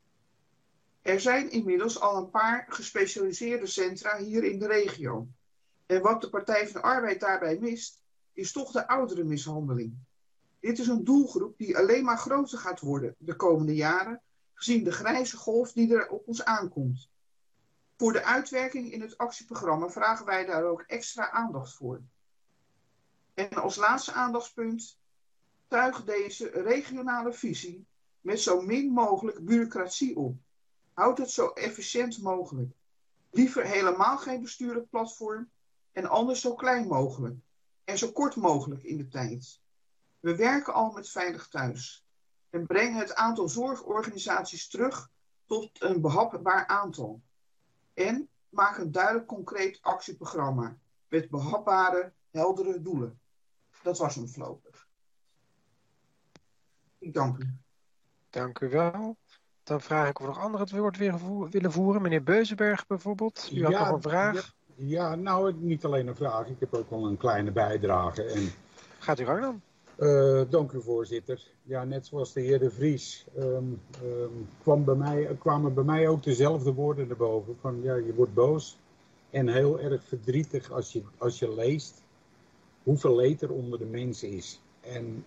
Er zijn inmiddels al een paar gespecialiseerde centra hier in de regio. En wat de Partij van de Arbeid daarbij mist, is toch de ouderenmishandeling. Dit is een doelgroep die alleen maar groter gaat worden de komende jaren, gezien de grijze golf die er op ons aankomt. Voor de uitwerking in het actieprogramma vragen wij daar ook extra aandacht voor. En als laatste aandachtspunt tuigt deze regionale visie met zo min mogelijk bureaucratie op. Houd het zo efficiënt mogelijk. Liever helemaal geen bestuurlijk platform en anders zo klein mogelijk. En zo kort mogelijk in de tijd. We werken al met Veilig Thuis. En brengen het aantal zorgorganisaties terug tot een behapbaar aantal. En maak een duidelijk concreet actieprogramma. Met behapbare, heldere doelen. Dat was hem voorlopig. Ik dank u. Dank u wel. Dan vraag ik of nog anderen het woord weer willen voeren. Meneer Beuzenberg bijvoorbeeld. U had nog een vraag. Ja, nou, niet alleen een vraag. Ik heb ook wel een kleine bijdrage. En... Gaat u gang dan? Dank u, voorzitter. Ja, net zoals de heer De Vries kwamen bij mij ook dezelfde woorden naar boven. Van ja, je wordt boos en heel erg verdrietig als je leest hoeveel leed er onder de mensen is. En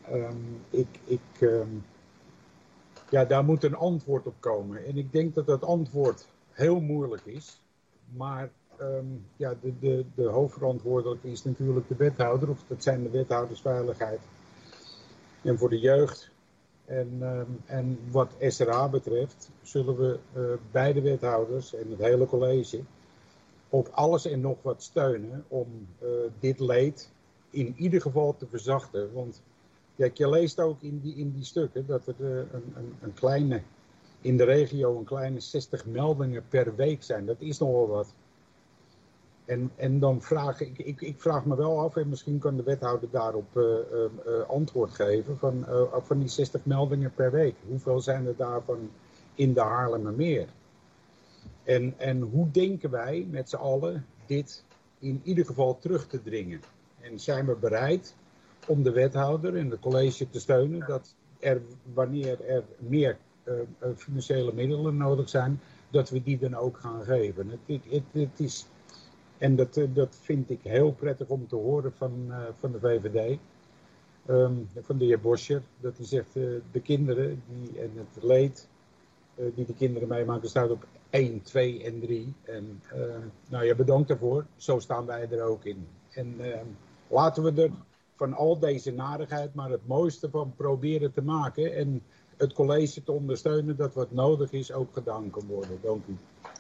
daar moet een antwoord op komen. En ik denk dat dat antwoord heel moeilijk is. Maar de hoofdverantwoordelijke is natuurlijk de wethouder. Of dat zijn de wethouders veiligheid. En voor de jeugd En wat SRA betreft zullen we beide wethouders en het hele college op alles en nog wat steunen om dit leed in ieder geval te verzachten. Want kijk, je leest ook in die stukken dat er een kleine, in de regio een kleine 60 meldingen per week zijn. Dat is nogal wat. En dan vraag ik vraag me wel af, en misschien kan de wethouder daarop antwoord geven, van die 60 meldingen per week. Hoeveel zijn er daarvan in de Haarlemmermeer? En hoe denken wij met z'n allen dit in ieder geval terug te dringen? En zijn we bereid om de wethouder en het college te steunen dat wanneer er meer financiële middelen nodig zijn, dat we die dan ook gaan geven? Het is... En dat vind ik heel prettig om te horen van de VVD, van de heer Boscher, dat hij zegt de kinderen en het leed die de kinderen meemaken staat op 1, 2 en 3. En nou ja, bedankt daarvoor, zo staan wij er ook in. En laten we er van al deze narigheid maar het mooiste van proberen te maken en het college te ondersteunen dat wat nodig is ook gedaan kan worden. Dank u.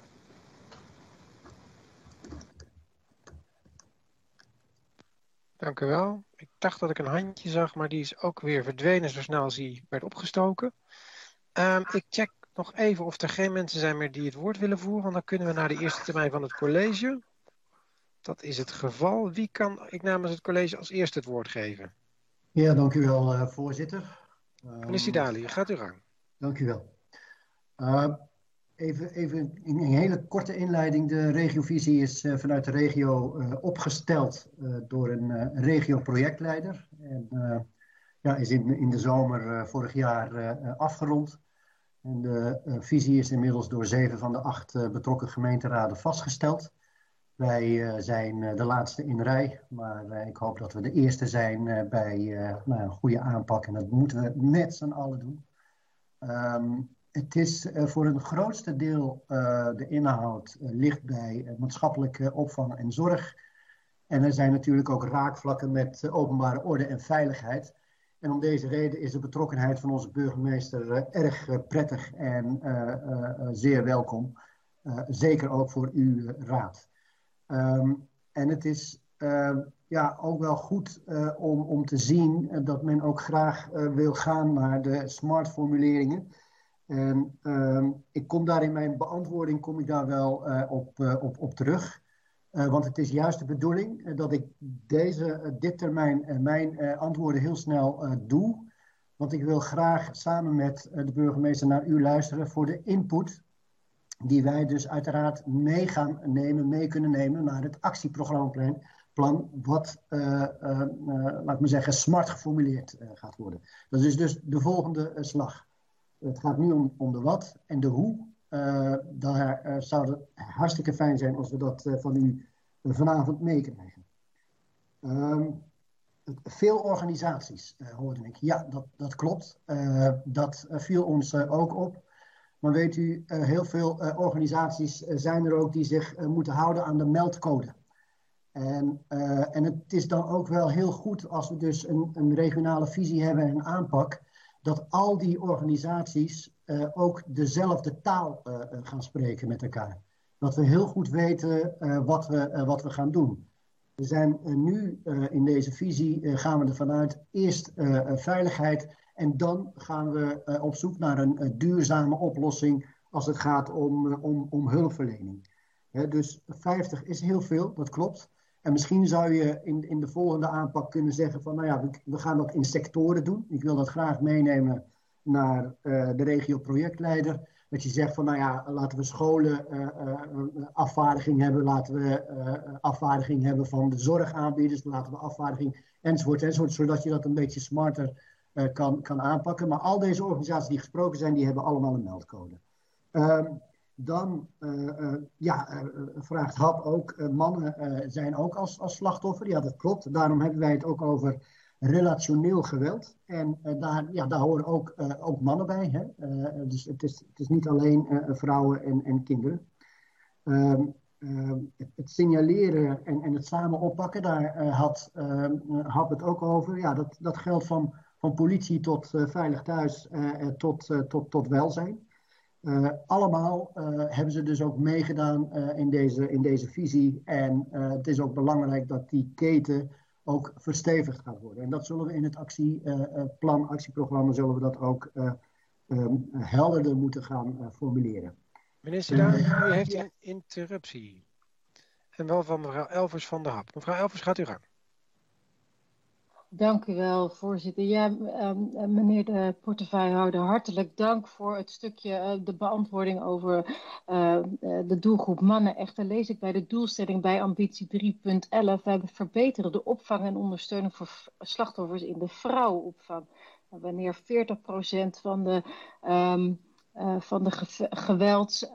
Dank u wel. Ik dacht dat ik een handje zag, maar die is ook weer verdwenen zo snel als die werd opgestoken. Ik check nog even of er geen mensen zijn meer die het woord willen voeren, want dan kunnen we naar de eerste termijn van het college. Dat is het geval. Wie kan ik namens het college als eerste het woord geven? Ja, dank u wel, voorzitter. Meneer Sidali, gaat uw gang. Dank u wel. Even in een hele korte inleiding. De regiovisie is vanuit de regio opgesteld door een regio-projectleider. En is in de zomer vorig jaar afgerond. En de visie is inmiddels door 7 van de 8 betrokken gemeenteraden vastgesteld. Wij zijn de laatste in rij, maar ik hoop dat we de eerste zijn bij een goede aanpak. En dat moeten we met z'n allen doen. Het is voor een grootste deel de inhoud ligt bij maatschappelijke opvang en zorg. En er zijn natuurlijk ook raakvlakken met openbare orde en veiligheid. En om deze reden is de betrokkenheid van onze burgemeester erg prettig en zeer welkom. Zeker ook voor uw raad. En het is ook wel goed om te zien dat men ook graag wil gaan naar de smart formuleringen. En ik kom daar in mijn beantwoording wel op terug. Want het is juist de bedoeling dat ik dit termijn mijn antwoorden heel snel doe. Want ik wil graag samen met de burgemeester naar u luisteren voor de input die wij dus uiteraard mee kunnen nemen naar het actieprogrammaplan wat, laat me zeggen, smart geformuleerd gaat worden. Dat is dus de volgende slag. Het gaat nu om de wat en de hoe. Daar zou het hartstikke fijn zijn als we dat van u vanavond meekrijgen. Veel organisaties hoorde ik. Ja, dat klopt. Dat viel ons ook op. Maar weet u, heel veel organisaties zijn er ook die zich moeten houden aan de meldcode. En het is dan ook wel heel goed als we dus een regionale visie hebben en een aanpak, dat al die organisaties ook dezelfde taal gaan spreken met elkaar. Dat we heel goed weten wat we gaan doen. We zijn nu in deze visie, gaan we ervan uit, eerst veiligheid en dan gaan we op zoek naar een duurzame oplossing als het gaat om hulpverlening. Dus 50 is heel veel, dat klopt. En misschien zou je in de volgende aanpak kunnen zeggen van, nou ja, we gaan dat in sectoren doen. Ik wil dat graag meenemen naar de regio-projectleider. Dat je zegt van, nou ja, laten we scholen afvaardiging hebben. Laten we afvaardiging hebben van de zorgaanbieders. Laten we afvaardiging enzovoort. Zodat je dat een beetje smarter kan aanpakken. Maar al deze organisaties die gesproken zijn, die hebben allemaal een meldcode. Dan vraagt Hap ook, mannen zijn ook als slachtoffer. Ja, dat klopt. Daarom hebben wij het ook over relationeel geweld. En daar horen ook mannen bij. Hè? Dus het is niet alleen vrouwen en kinderen. Het signaleren en het samen oppakken, daar had Hap het ook over. Ja, dat geldt van van politie tot veilig thuis tot welzijn. Allemaal hebben ze dus ook meegedaan in deze visie. En het is ook belangrijk dat die keten ook verstevigd gaat worden. En dat zullen we in het actieprogramma zullen we dat ook helderder moeten gaan formuleren. Meneer Sidali, u heeft een interruptie. En wel van mevrouw Elvers van der Hap. Mevrouw Elvers, gaat u gang. Dank u wel, voorzitter. Ja, meneer de portefeuillehouder, hartelijk dank voor het stukje de beantwoording over de doelgroep mannen. Echter lees ik bij de doelstelling bij ambitie 3.11. Wij verbeteren de opvang en ondersteuning voor slachtoffers in de vrouwenopvang. Wanneer 40% van de geweld...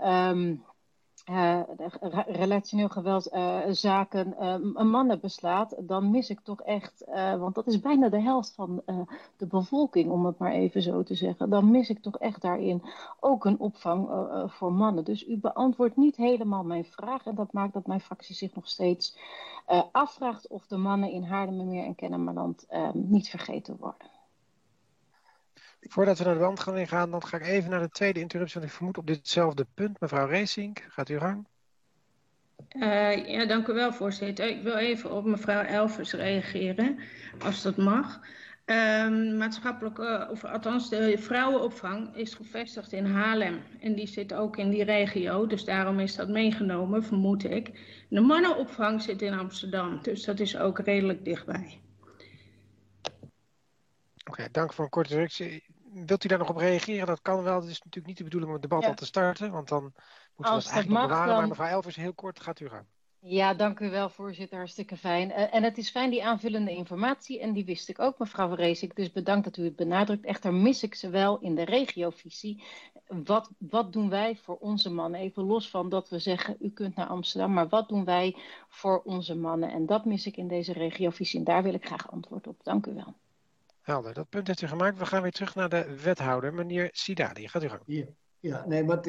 relationeel geweldzaken mannen beslaat, dan mis ik toch echt, want dat is bijna de helft van de bevolking, om het maar even zo te zeggen, dan mis ik toch echt daarin ook een opvang voor mannen. Dus u beantwoordt niet helemaal mijn vraag en dat maakt dat mijn fractie zich nog steeds afvraagt of de mannen in Haarlemmermeer en Kennemerland niet vergeten worden. Voordat we naar de beantwoording gaan, dan ga ik even naar de tweede interruptie, want ik vermoed op ditzelfde punt. Mevrouw Reesink, gaat u gang. Ja, dank u wel, voorzitter. Ik wil even op mevrouw Elvers reageren, als dat mag. Maatschappelijke, of althans de vrouwenopvang is gevestigd in Haarlem. En die zit ook in die regio, dus daarom is dat meegenomen, vermoed ik. De mannenopvang zit in Amsterdam, dus dat is ook redelijk dichtbij. Oké, dank voor een korte reactie. Wilt u daar nog op reageren? Dat kan wel. Het is natuurlijk niet de bedoeling om het debat al te starten, want dan moeten we dat eigenlijk nog bewaren. Dan... Maar mevrouw Elvers, heel kort, gaat u gang. Ja, dank u wel, voorzitter. Hartstikke fijn. En het is fijn, die aanvullende informatie. En die wist ik ook, mevrouw Reesink. Dus bedankt dat u het benadrukt. Echter mis ik ze wel in de regiovisie. Wat doen wij voor onze mannen? Even los van dat we zeggen, u kunt naar Amsterdam. Maar wat doen wij voor onze mannen? En dat mis ik in deze regiovisie. En daar wil ik graag antwoord op. Dank u wel. Helder, dat punt heeft u gemaakt. We gaan weer terug naar de wethouder, meneer Sidali. Gaat u gang. Ja, nee, maar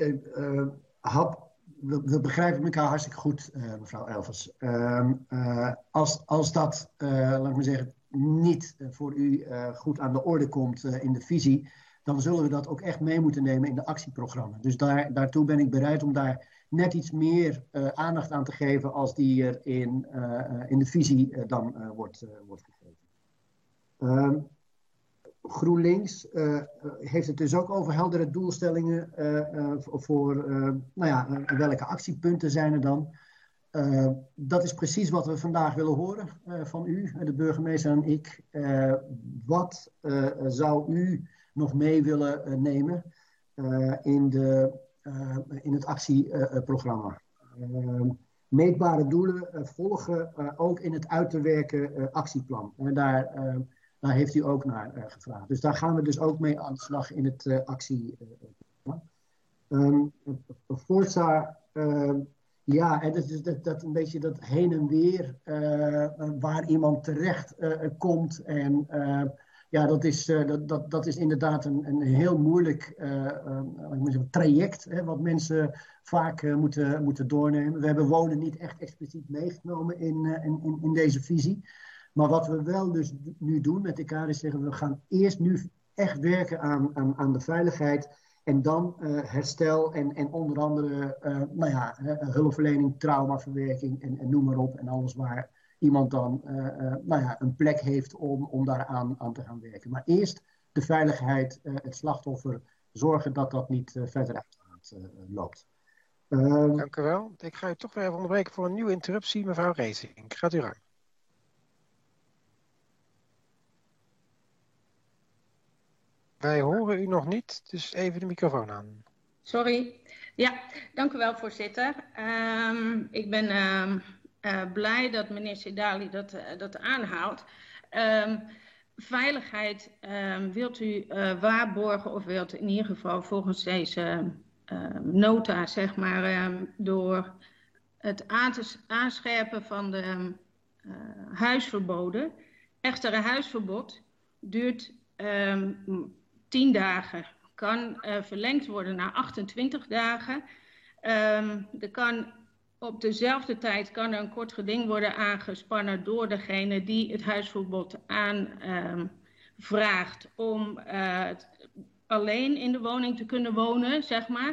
we begrijpen elkaar hartstikke goed, mevrouw Elvers. Als dat, laat ik maar zeggen, niet voor u goed aan de orde komt in de visie, dan zullen we dat ook echt mee moeten nemen in de actieprogramma. Dus daartoe ben ik bereid om daar net iets meer aandacht aan te geven als die er in de visie dan wordt gegeven. GroenLinks heeft het dus ook over heldere doelstellingen voor welke actiepunten zijn er dan. Dat is precies wat we vandaag willen horen van u, de burgemeester en ik. Wat zou u nog mee willen nemen in het actieprogramma? Meetbare doelen volgen ook in het uit te werken actieplan. Daar heeft u ook naar gevraagd. Dus daar gaan we dus ook mee aan de slag in het actieprogramma. Forza, ja, en dat een beetje dat heen en weer waar iemand terecht komt. En ja, dat is inderdaad een heel moeilijk traject, wat mensen vaak moeten doornemen. We hebben wonen niet echt expliciet meegenomen in deze visie. Maar wat we wel dus nu doen met elkaar is zeggen, we gaan eerst nu echt werken aan de veiligheid. En dan herstel en onder andere hulpverlening, traumaverwerking en noem maar op. En alles waar iemand dan een plek heeft om daaraan te gaan werken. Maar eerst de veiligheid, het slachtoffer, zorgen dat dat niet verder uit loopt. Dank u wel. Ik ga u toch weer even onderbreken voor een nieuwe interruptie, mevrouw Reesink. Gaat u gang. Wij horen u nog niet, dus even de microfoon aan. Sorry. Ja, dank u wel, voorzitter. Ik ben blij dat meneer Sidali dat aanhaalt. Veiligheid wilt u waarborgen, of wilt in ieder geval volgens deze nota, zeg maar, door het aanscherpen van de huisverboden. Echter, een huisverbod duurt 10 dagen. Kan verlengd worden naar 28 dagen. Op dezelfde tijd kan er een kort geding worden aangespannen door degene die het huisverbod vraagt om alleen in de woning te kunnen wonen, zeg maar.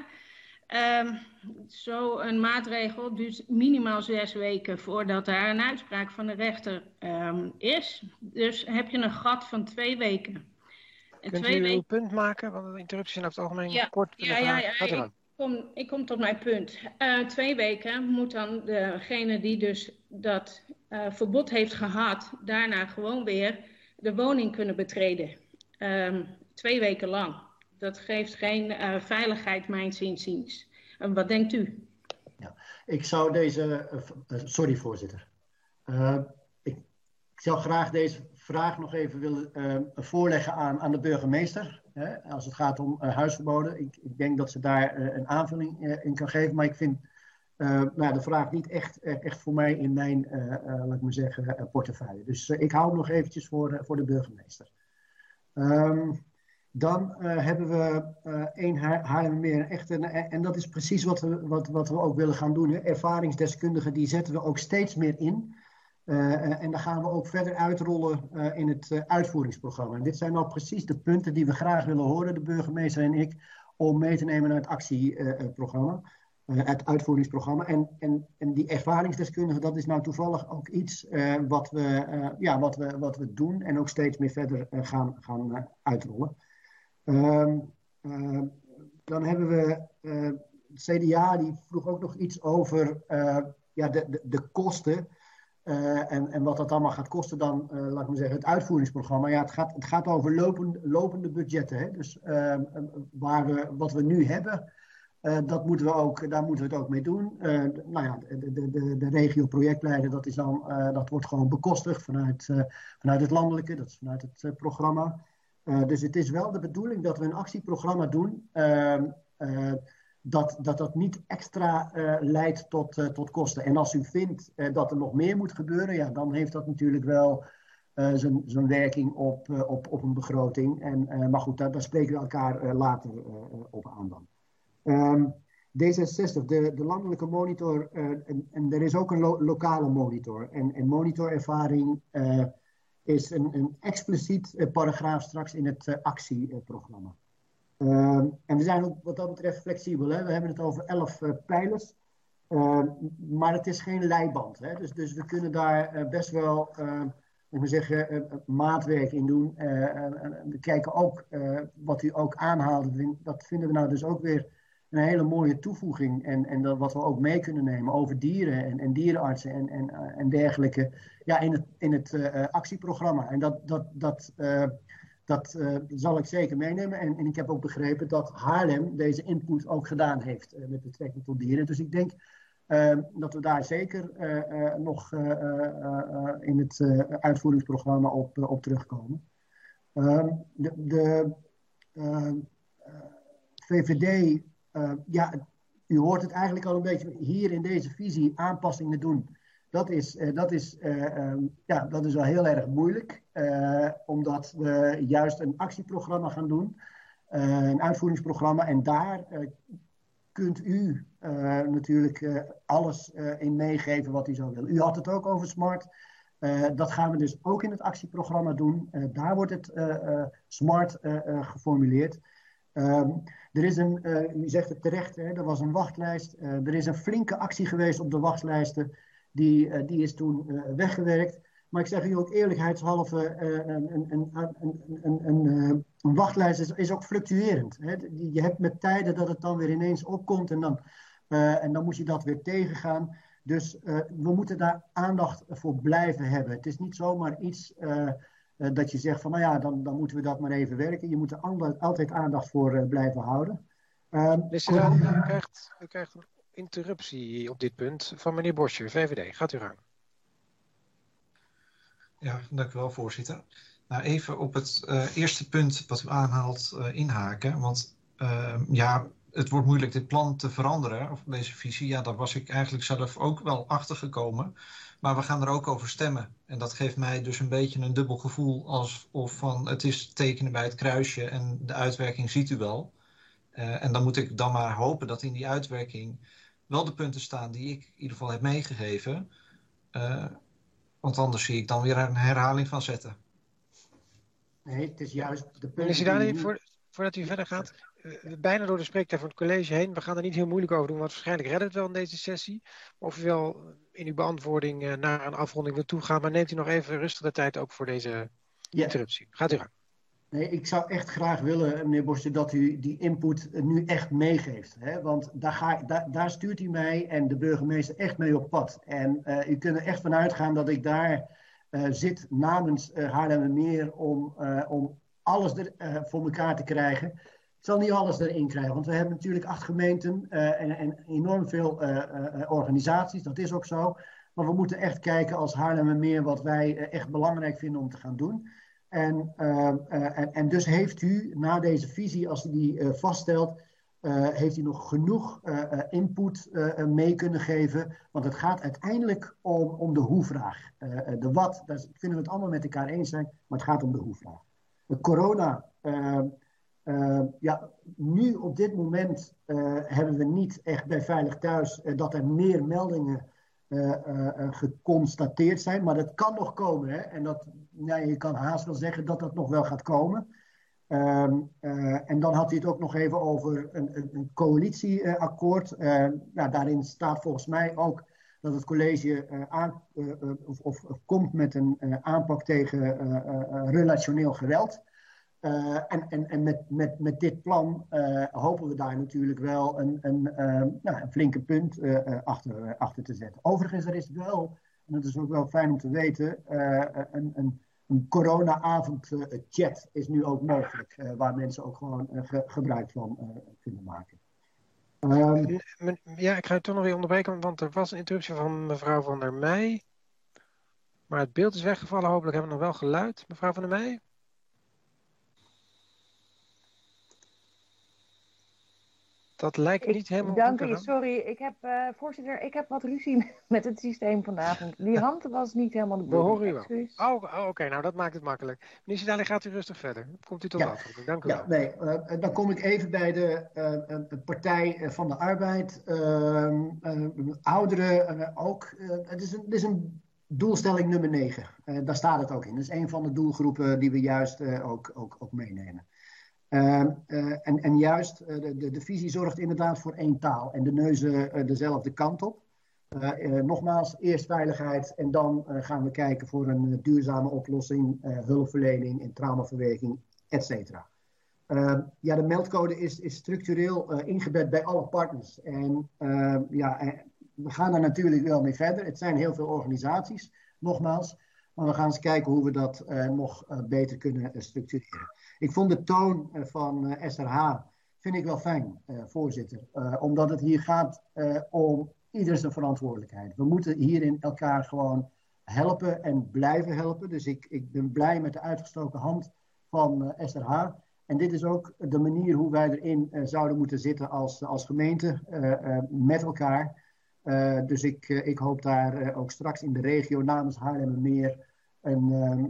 Zo'n maatregel duurt minimaal 6 weken voordat daar een uitspraak van de rechter is. Dus heb je een gat van 2 weken. En Kunt 2 u weken... uw punt maken? Want de interrupties zijn over het algemeen kort. Ik kom tot mijn punt. 2 weken moet dan degene die dus dat verbod heeft gehad, daarna gewoon weer de woning kunnen betreden. 2 weken lang. Dat geeft geen veiligheid, mijns inziens. Wat denkt u? Ja, ik zou deze... sorry, voorzitter. Ik zou graag deze vraag nog even willen voorleggen aan de burgemeester. Als het gaat om huisverboden. Ik denk dat ze daar een aanvulling in kan geven. Maar ik vind de vraag niet echt voor mij in mijn, laat ik maar zeggen, portefeuille. Dus ik hou hem nog eventjes voor de burgemeester. Dan hebben we één Haarlemmermeer echt en dat is precies wat we ook willen gaan doen. Hè. Ervaringsdeskundigen die zetten we ook steeds meer in. En dan gaan we ook verder uitrollen in het uitvoeringsprogramma. En dit zijn nou precies de punten die we graag willen horen, de burgemeester en ik, om mee te nemen naar het actieprogramma, het uitvoeringsprogramma. En die ervaringsdeskundigen, dat is nou toevallig ook iets wat we doen en ook steeds meer verder gaan uitrollen. Dan hebben we het CDA, die vroeg ook nog iets over de kosten. En wat dat allemaal gaat kosten dan, laat ik maar zeggen, het uitvoeringsprogramma. Ja, het gaat over lopende budgetten. Hè? Dus wat we nu hebben, daar moeten we het ook mee doen. De regio-projectleider, dat wordt gewoon bekostigd vanuit het landelijke, dat is vanuit het programma. Dus het is wel de bedoeling dat we een actieprogramma doen dat niet extra leidt tot kosten. En als u vindt dat er nog meer moet gebeuren, ja, dan heeft dat natuurlijk wel zo'n werking op een begroting. Maar goed, daar spreken we elkaar later op aan dan. D66, de landelijke monitor, en er is ook een lokale monitor. En monitorervaring is een expliciet paragraaf straks in het actieprogramma. En we zijn ook wat dat betreft flexibel. Hè? We hebben het over 11 pijlers. Maar het is geen leiband. Hè? Dus we kunnen daar best wel maatwerk in doen. We kijken ook wat u ook aanhaalde. Dat vinden we nou dus ook weer een hele mooie toevoeging. En wat we ook mee kunnen nemen over dieren en dierenartsen en dergelijke. Ja, in het actieprogramma. En dat zal ik zeker meenemen. En ik heb ook begrepen dat Haarlem deze input ook gedaan heeft met betrekking tot dieren. Dus ik denk dat we daar zeker nog in het uitvoeringsprogramma op terugkomen. De VVD, u hoort het eigenlijk al een beetje hier in deze visie aanpassingen doen. Dat is wel heel erg moeilijk, omdat we juist een actieprogramma gaan doen, een uitvoeringsprogramma. En daar kunt u natuurlijk alles in meegeven wat u zou willen. U had het ook over SMART. Dat gaan we dus ook in het actieprogramma doen. Daar wordt het SMART geformuleerd. Er is u zegt het terecht, hè, er was een wachtlijst. Er is een flinke actie geweest op de wachtlijsten. Die is toen weggewerkt. Maar ik zeg u ook eerlijkheidshalve, een wachtlijst is ook fluctuerend. Hè. Je hebt met tijden dat het dan weer ineens opkomt en dan moet je dat weer tegengaan. Dus we moeten daar aandacht voor blijven hebben. Het is niet zomaar iets dat je zegt van nou ja, dan moeten we dat maar even werken. Je moet er altijd aandacht voor blijven houden. U krijgt een interruptie op dit punt van meneer Bosje, VVD. Gaat u gang. Ja, dank u wel, voorzitter. Nou, even op het eerste punt wat u aanhaalt inhaken. Want het wordt moeilijk dit plan te veranderen, of deze visie. Ja, daar was ik eigenlijk zelf ook wel achter gekomen. Maar we gaan er ook over stemmen. En dat geeft mij dus een beetje een dubbel gevoel alsof van het is tekenen bij het kruisje en de uitwerking ziet u wel. En dan moet ik dan maar hopen dat in die uitwerking wel de punten staan die ik in ieder geval heb meegegeven. Want anders zie ik dan weer een herhaling van zetten. Nee, het is juist de Meneer Sidani, voordat u verder gaat, bijna door de spreektijd van het college heen. We gaan er niet heel moeilijk over doen, want waarschijnlijk redt het wel in deze sessie. Of u wel in uw beantwoording naar een afronding wil toegaan, maar neemt u nog even rustig de tijd ook voor deze interruptie. Gaat u gang. Nee, ik zou echt graag willen, meneer Bosse, dat u die input nu echt meegeeft. Hè? Want daar stuurt u mij en de burgemeester echt mee op pad. En u kunt er echt van uitgaan dat ik daar zit namens Haarlemmermeer om alles voor elkaar te krijgen. Ik zal niet alles erin krijgen, want we hebben natuurlijk 8 gemeenten en enorm veel organisaties. Dat is ook zo. Maar we moeten echt kijken als Haarlemmermeer wat wij echt belangrijk vinden om te gaan doen. En dus heeft u na deze visie, als u die vaststelt, heeft u nog genoeg input mee kunnen geven. Want het gaat uiteindelijk om de hoe-vraag. De wat, daar kunnen we het allemaal met elkaar eens zijn, maar het gaat om de hoe-vraag. De corona, nu op dit moment hebben we niet echt bij Veilig Thuis dat er meer meldingen geconstateerd zijn, maar dat kan nog komen. Hè? En je kan haast wel zeggen dat dat nog wel gaat komen. En dan had hij het ook nog even over een coalitieakkoord. Daarin staat volgens mij ook dat het college komt met een aanpak tegen relationeel geweld. En met dit plan hopen we daar natuurlijk wel een flinke punt achter te zetten. Overigens, er is wel, en dat is ook wel fijn om te weten, een corona-avondchat is nu ook mogelijk, waar mensen ook gewoon gebruik van kunnen maken. Ik ga het toch nog weer onderbreken, want er was een interruptie van mevrouw Van der Meij. Maar het beeld is weggevallen, hopelijk hebben we nog wel geluid. Mevrouw Van der Meij? Dat lijkt niet helemaal Dank goed u, sorry. Voorzitter, ik heb wat ruzie met het systeem vanavond. Die hand was niet helemaal de bedoeling. We horen u wel. Oké, nou dat maakt het makkelijk. Meneer Sidali, gaat u rustig verder. Komt u tot afronding. Dank u wel. Dan kom ik even bij de Partij van de Arbeid. Ouderen ook. Het is een doelstelling nummer 9. Daar staat het ook in. Dat is een van de doelgroepen die we juist ook meenemen. En juist, de visie zorgt inderdaad voor 1 taal en de neuzen dezelfde kant op. Nogmaals, eerst veiligheid en dan gaan we kijken voor een duurzame oplossing, hulpverlening en traumaverwerking, etc. De meldcode is structureel ingebed bij alle partners. En we gaan er natuurlijk wel mee verder. Het zijn heel veel organisaties, nogmaals. Maar we gaan eens kijken hoe we dat nog beter kunnen structureren. Ik vond de toon van SRH vind ik wel fijn, voorzitter. Omdat het hier gaat om ieder zijn verantwoordelijkheid. We moeten hierin elkaar gewoon helpen en blijven helpen. Dus ik ben blij met de uitgestoken hand van SRH. En dit is ook de manier hoe wij erin zouden moeten zitten als gemeente met elkaar. Dus ik hoop daar ook straks in de regio namens Haarlemmermeer een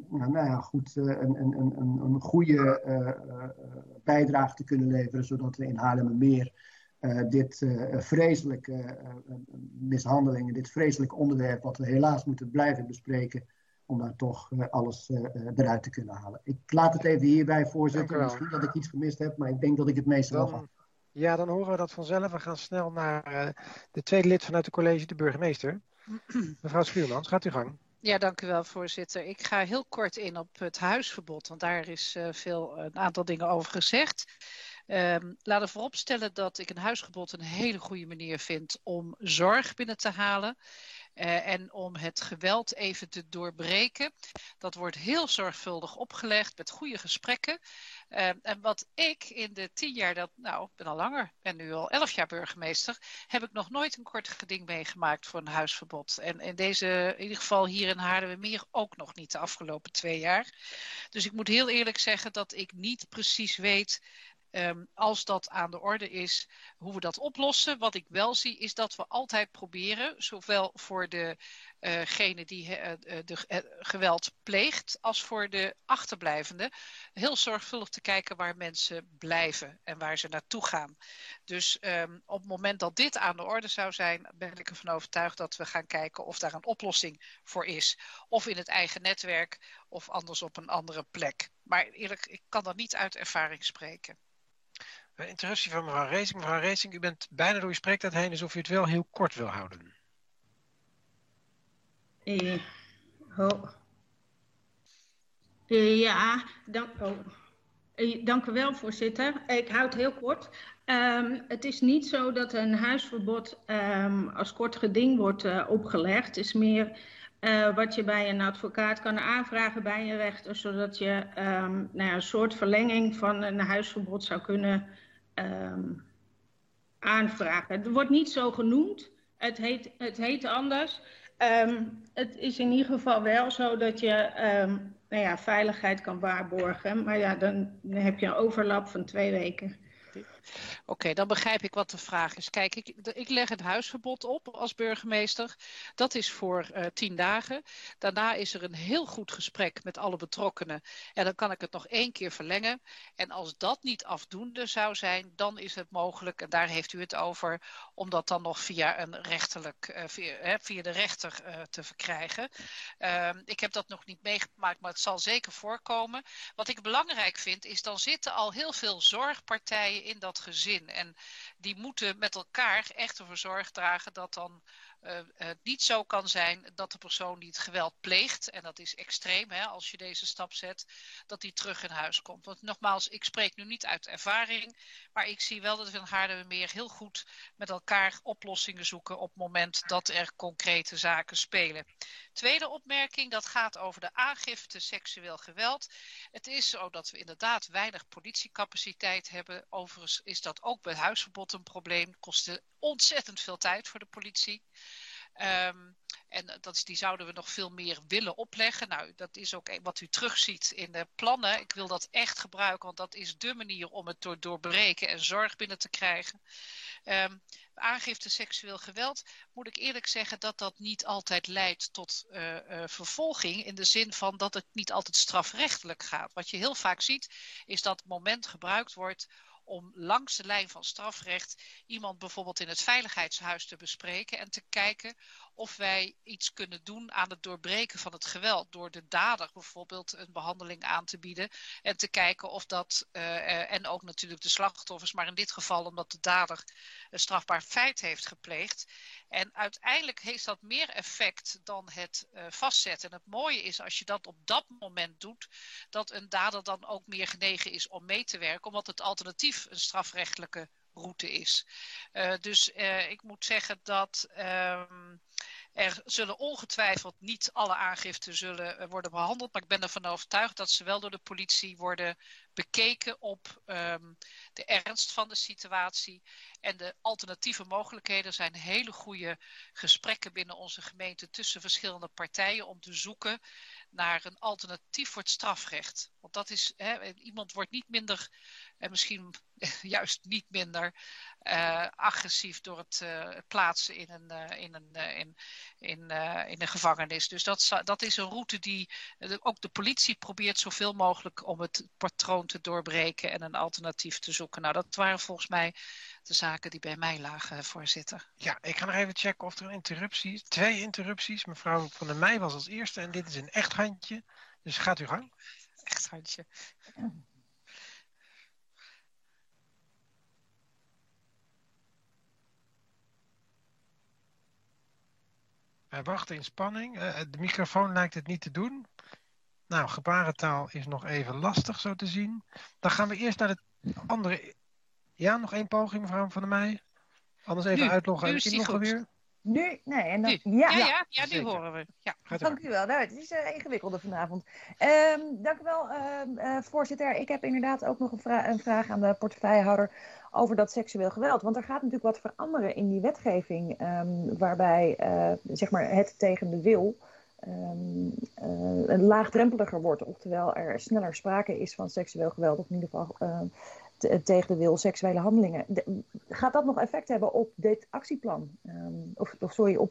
goede bijdrage te kunnen leveren, zodat we in Haarlemmermeer dit vreselijke mishandelingen, dit vreselijke onderwerp, wat we helaas moeten blijven bespreken, om daar toch alles eruit te kunnen halen. Ik laat het even hierbij, voorzitter. Misschien dat ik iets gemist heb, maar ik denk dat ik het meeste wel van. Ja, dan horen we dat vanzelf. We gaan snel naar de tweede lid vanuit het college, de burgemeester. Mevrouw Schuurmans, gaat u gang. Ja, dank u wel, voorzitter. Ik ga heel kort in op het huisverbod, want daar is een aantal dingen over gezegd. Laten we vooropstellen dat ik een huisverbod een hele goede manier vind om zorg binnen te halen. En om het geweld even te doorbreken. Dat wordt heel zorgvuldig opgelegd met goede gesprekken. En wat ik in de 10 jaar, ik ben al langer, ik ben nu al 11 jaar burgemeester, heb ik nog nooit een kort geding meegemaakt voor een huisverbod. En in ieder geval hier in Haarlemmermeer ook nog niet de afgelopen 2 jaar. Dus ik moet heel eerlijk zeggen dat ik niet precies weet, als dat aan de orde is, hoe we dat oplossen. Wat ik wel zie is dat we altijd proberen, zowel voor degene die geweld pleegt, als voor de achterblijvenden, heel zorgvuldig te kijken waar mensen blijven en waar ze naartoe gaan. Dus op het moment dat dit aan de orde zou zijn, ben ik ervan overtuigd dat we gaan kijken of daar een oplossing voor is. Of in het eigen netwerk, of anders op een andere plek. Maar eerlijk, ik kan dat niet uit ervaring spreken. Een interruptie van mevrouw Reesing. Mevrouw Reesing, u bent bijna door uw spreektijd heen, dus of u het wel heel kort wil houden. Ja, dank u wel, voorzitter. Ik houd het heel kort. Het is niet zo dat een huisverbod als kort geding wordt opgelegd. Het is meer wat je bij een advocaat kan aanvragen bij een rechter, zodat je een soort verlenging van een huisverbod zou kunnen aanvragen. Het wordt niet zo genoemd. Het heet anders. Het is in ieder geval wel zo dat je veiligheid kan waarborgen. Maar ja, dan heb je een overlap van 2 weken. Oké, dan begrijp ik wat de vraag is. Kijk, ik leg het huisverbod op als burgemeester. Dat is voor 10 dagen. Daarna is er een heel goed gesprek met alle betrokkenen. En dan kan ik het nog 1 keer verlengen. En als dat niet afdoende zou zijn, dan is het mogelijk, en daar heeft u het over, om dat dan nog via een rechterlijk, via de rechter te verkrijgen. Ik heb dat nog niet meegemaakt, maar het zal zeker voorkomen. Wat ik belangrijk vind, is dan zitten al heel veel zorgpartijen in dat gezin. En die moeten met elkaar echt ervoor zorg dragen dat dan niet zo kan zijn dat de persoon die het geweld pleegt, en dat is extreem als je deze stap zet, dat die terug in huis komt. Want nogmaals, ik spreek nu niet uit ervaring, maar ik zie wel dat we in Haarlemmermeer heel goed met elkaar oplossingen zoeken op het moment dat er concrete zaken spelen. Tweede opmerking, dat gaat over de aangifte seksueel geweld. Het is zo dat we inderdaad weinig politiecapaciteit hebben. Overigens is dat ook bij huisverbod een probleem. Het kost ontzettend veel tijd voor de politie. En die zouden we nog veel meer willen opleggen. Nou, dat is ook wat u terugziet in de plannen. Ik wil dat echt gebruiken, want dat is dé manier om het te doorbreken en zorg binnen te krijgen. Aangifte seksueel geweld, moet ik eerlijk zeggen dat dat niet altijd leidt tot vervolging. In de zin van dat het niet altijd strafrechtelijk gaat. Wat je heel vaak ziet, is dat het moment gebruikt wordt om langs de lijn van strafrecht iemand bijvoorbeeld in het veiligheidshuis te bespreken en te kijken of wij iets kunnen doen aan het doorbreken van het geweld. Door de dader bijvoorbeeld een behandeling aan te bieden en te kijken of dat, en ook natuurlijk de slachtoffers, maar in dit geval omdat de dader een strafbaar feit heeft gepleegd. En uiteindelijk heeft dat meer effect dan het vastzetten. En het mooie is als je dat op dat moment doet, dat een dader dan ook meer genegen is om mee te werken, omdat het alternatief een strafrechtelijke route is. Dus ik moet zeggen dat er zullen ongetwijfeld niet alle aangiften zullen worden behandeld, maar ik ben ervan overtuigd dat ze wel door de politie worden bekeken op de ernst van de situatie en de alternatieve mogelijkheden. Er zijn hele goede gesprekken binnen onze gemeente tussen verschillende partijen om te zoeken naar een alternatief voor het strafrecht. Want dat is, iemand wordt niet minder, en misschien juist niet minder agressief door het plaatsen in een gevangenis. Dus dat is een route die ook de politie probeert zoveel mogelijk om het patroon te doorbreken en een alternatief te zoeken. Nou, dat waren volgens mij de zaken die bij mij lagen, voorzitter. Ja, ik ga nog even checken of er een interruptie is. 2 interrupties. Mevrouw Van der Meij was als eerste en dit is een echt handje. Dus gaat u gang. Echt handje. Wij wachten in spanning. De microfoon lijkt het niet te doen. Nou, gebarentaal is nog even lastig zo te zien. Dan gaan we eerst naar de andere. Ja, nog 1 poging, mevrouw Van der Meij. Anders even uitloggen en inloggen weer. Nu? Nee, en dan... Ja, nu horen we. Ja. Dank u wel. Nou, het is ingewikkelder vanavond. Dank u wel, voorzitter. Ik heb inderdaad ook nog een vraag aan de portefeuillehouder over dat seksueel geweld. Want er gaat natuurlijk wat veranderen in die wetgeving, waarbij zeg maar het tegen de wil laagdrempeliger wordt. Oftewel er sneller sprake is van seksueel geweld, of in ieder geval tegen de wil seksuele handelingen. Gaat dat nog effect hebben op dit actieplan? Op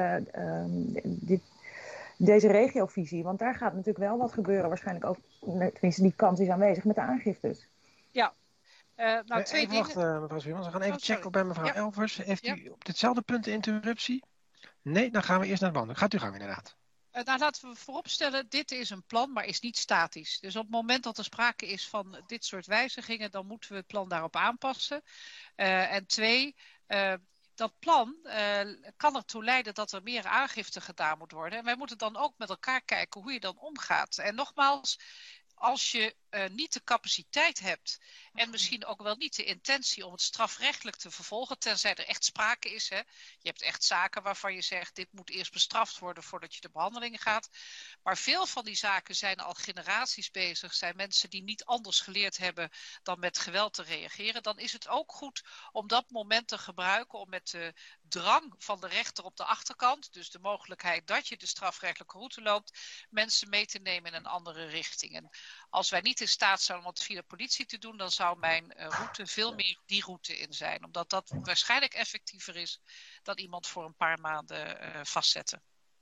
deze regiovisie? Want daar gaat natuurlijk wel wat gebeuren. Waarschijnlijk ook, tenminste die kans is aanwezig met de aangiftes. Ja. Nou, 2 dingen. Wacht, mevrouw Zwiermans. We gaan even checken bij mevrouw Elvers. Heeft u op ditzelfde punt de interruptie? Nee, dan gaan we eerst naar de behandeling. Gaat u gang inderdaad. Nou, laten we vooropstellen, dit is een plan, maar is niet statisch. Dus op het moment dat er sprake is van dit soort wijzigingen, dan moeten we het plan daarop aanpassen. En 2, dat plan kan ertoe leiden dat er meer aangifte gedaan moet worden. En wij moeten dan ook met elkaar kijken hoe je dan omgaat. En nogmaals, als je niet de capaciteit hebt en misschien ook wel niet de intentie om het strafrechtelijk te vervolgen, tenzij er echt sprake is. Hè. Je hebt echt zaken waarvan je zegt, dit moet eerst bestraft worden voordat je de behandeling gaat. Maar veel van die zaken zijn al generaties bezig, zijn mensen die niet anders geleerd hebben dan met geweld te reageren. Dan is het ook goed om dat moment te gebruiken om met de drang van de rechter op de achterkant, dus de mogelijkheid dat je de strafrechtelijke route loopt, mensen mee te nemen in een andere richting. En als wij niet in staat zouden om het via de politie te doen, dan zou mijn route veel meer die route in zijn. Omdat dat waarschijnlijk effectiever is dan iemand voor een paar maanden vastzetten.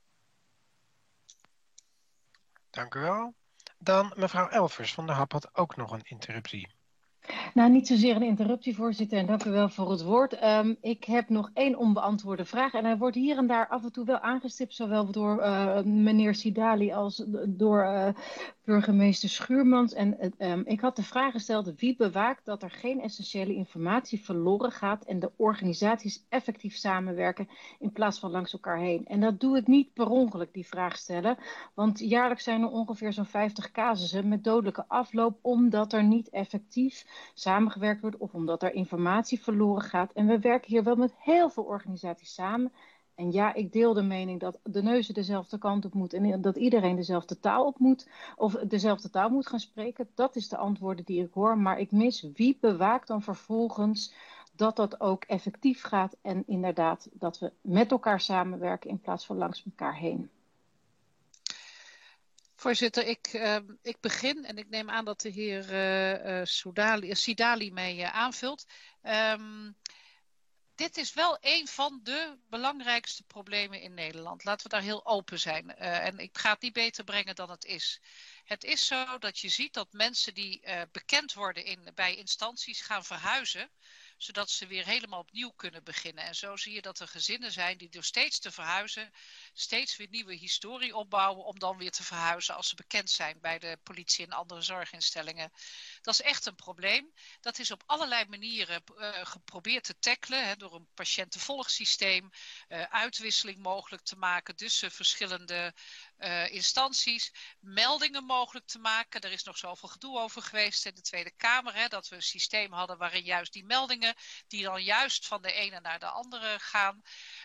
Dank u wel. Dan mevrouw Elvers van de HAP had ook nog een interruptie. Nou, niet zozeer een interruptie, voorzitter, en dank u wel voor het woord. Ik heb nog 1 onbeantwoorde vraag en hij wordt hier en daar af en toe wel aangestipt, zowel door meneer Sidali als door burgemeester Schuurmans. En ik had de vraag gesteld, wie bewaakt dat er geen essentiële informatie verloren gaat en de organisaties effectief samenwerken in plaats van langs elkaar heen? En dat doe ik niet per ongeluk, die vraag stellen, want jaarlijks zijn er ongeveer zo'n 50 casussen met dodelijke afloop omdat er niet effectief samengewerkt wordt of omdat er informatie verloren gaat. En we werken hier wel met heel veel organisaties samen. En ja, ik deel de mening dat de neuzen dezelfde kant op moeten en dat iedereen dezelfde taal op moet of dezelfde taal moet gaan spreken. Dat is de antwoorden die ik hoor. Maar ik mis wie bewaakt dan vervolgens dat dat ook effectief gaat en inderdaad dat we met elkaar samenwerken in plaats van langs elkaar heen. Voorzitter, ik begin en ik neem aan dat de heer Sidali mij aanvult. Dit is wel een van de belangrijkste problemen in Nederland. Laten we daar heel open zijn. En ik ga het niet beter brengen dan het is. Het is zo dat je ziet dat mensen die bekend worden bij instanties gaan verhuizen, zodat ze weer helemaal opnieuw kunnen beginnen. En zo zie je dat er gezinnen zijn die door steeds te verhuizen, steeds weer nieuwe historie opbouwen om dan weer te verhuizen als ze bekend zijn bij de politie en andere zorginstellingen. Dat is echt een probleem. Dat is op allerlei manieren geprobeerd te tackelen, hè, door een patiëntenvolgsysteem, uitwisseling mogelijk te maken tussen verschillende instanties, meldingen mogelijk te maken. Er is nog zoveel gedoe over geweest in de Tweede Kamer, hè, dat we een systeem hadden waarin juist die meldingen, die dan juist van de ene naar de andere gaan.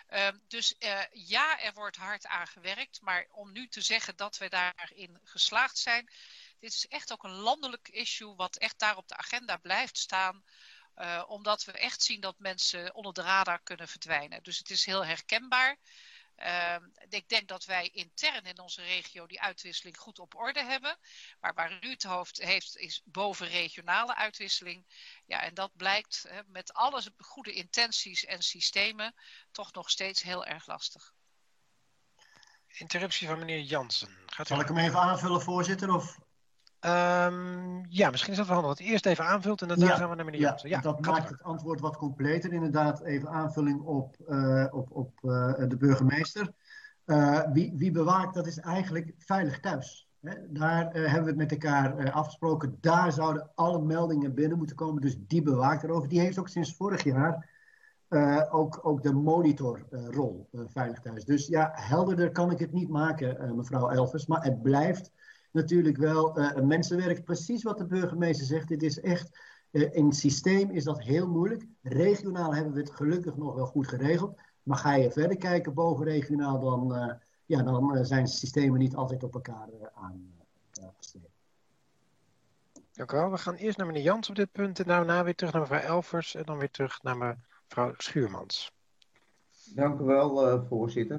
Ja, er wordt hard aan gewerkt, maar om nu te zeggen dat we daarin geslaagd zijn, dit is echt ook een landelijk issue wat echt daar op de agenda blijft staan. Omdat we echt zien dat mensen onder de radar kunnen verdwijnen. Dus het is heel herkenbaar. Ik denk dat wij intern in onze regio die uitwisseling goed op orde hebben. Maar waar u het hoofd heeft is bovenregionale uitwisseling. Ja, en dat blijkt met alle goede intenties en systemen toch nog steeds heel erg lastig. Interruptie van meneer Jansen. Zal ik hem even aanvullen, voorzitter? Of? Ja, misschien is dat wel handig. Dat eerst even aanvult en daarna gaan we naar meneer Jansen. Ja, dat maakt het antwoord wat completer. Inderdaad, even aanvulling op de burgemeester. Wie bewaakt, dat is eigenlijk veilig thuis. Daar hebben we het met elkaar afgesproken. Daar zouden alle meldingen binnen moeten komen. Dus die bewaakt erover. Die heeft ook sinds vorig jaar ook de monitorrol veilig thuis. Dus ja, helderder kan ik het niet maken, mevrouw Elvers. Maar het blijft natuurlijk wel mensenwerk. Precies wat de burgemeester zegt. Dit is echt, in het systeem is dat heel moeilijk. Regionaal hebben we het gelukkig nog wel goed geregeld. Maar ga je verder kijken bovenregionaal, dan zijn systemen niet altijd op elkaar aangeschreven. Dank u wel. We gaan eerst naar meneer Jans op dit punt en daarna weer terug naar mevrouw Elvers en dan weer terug naar mevrouw Schuurmans. Dank u wel, voorzitter.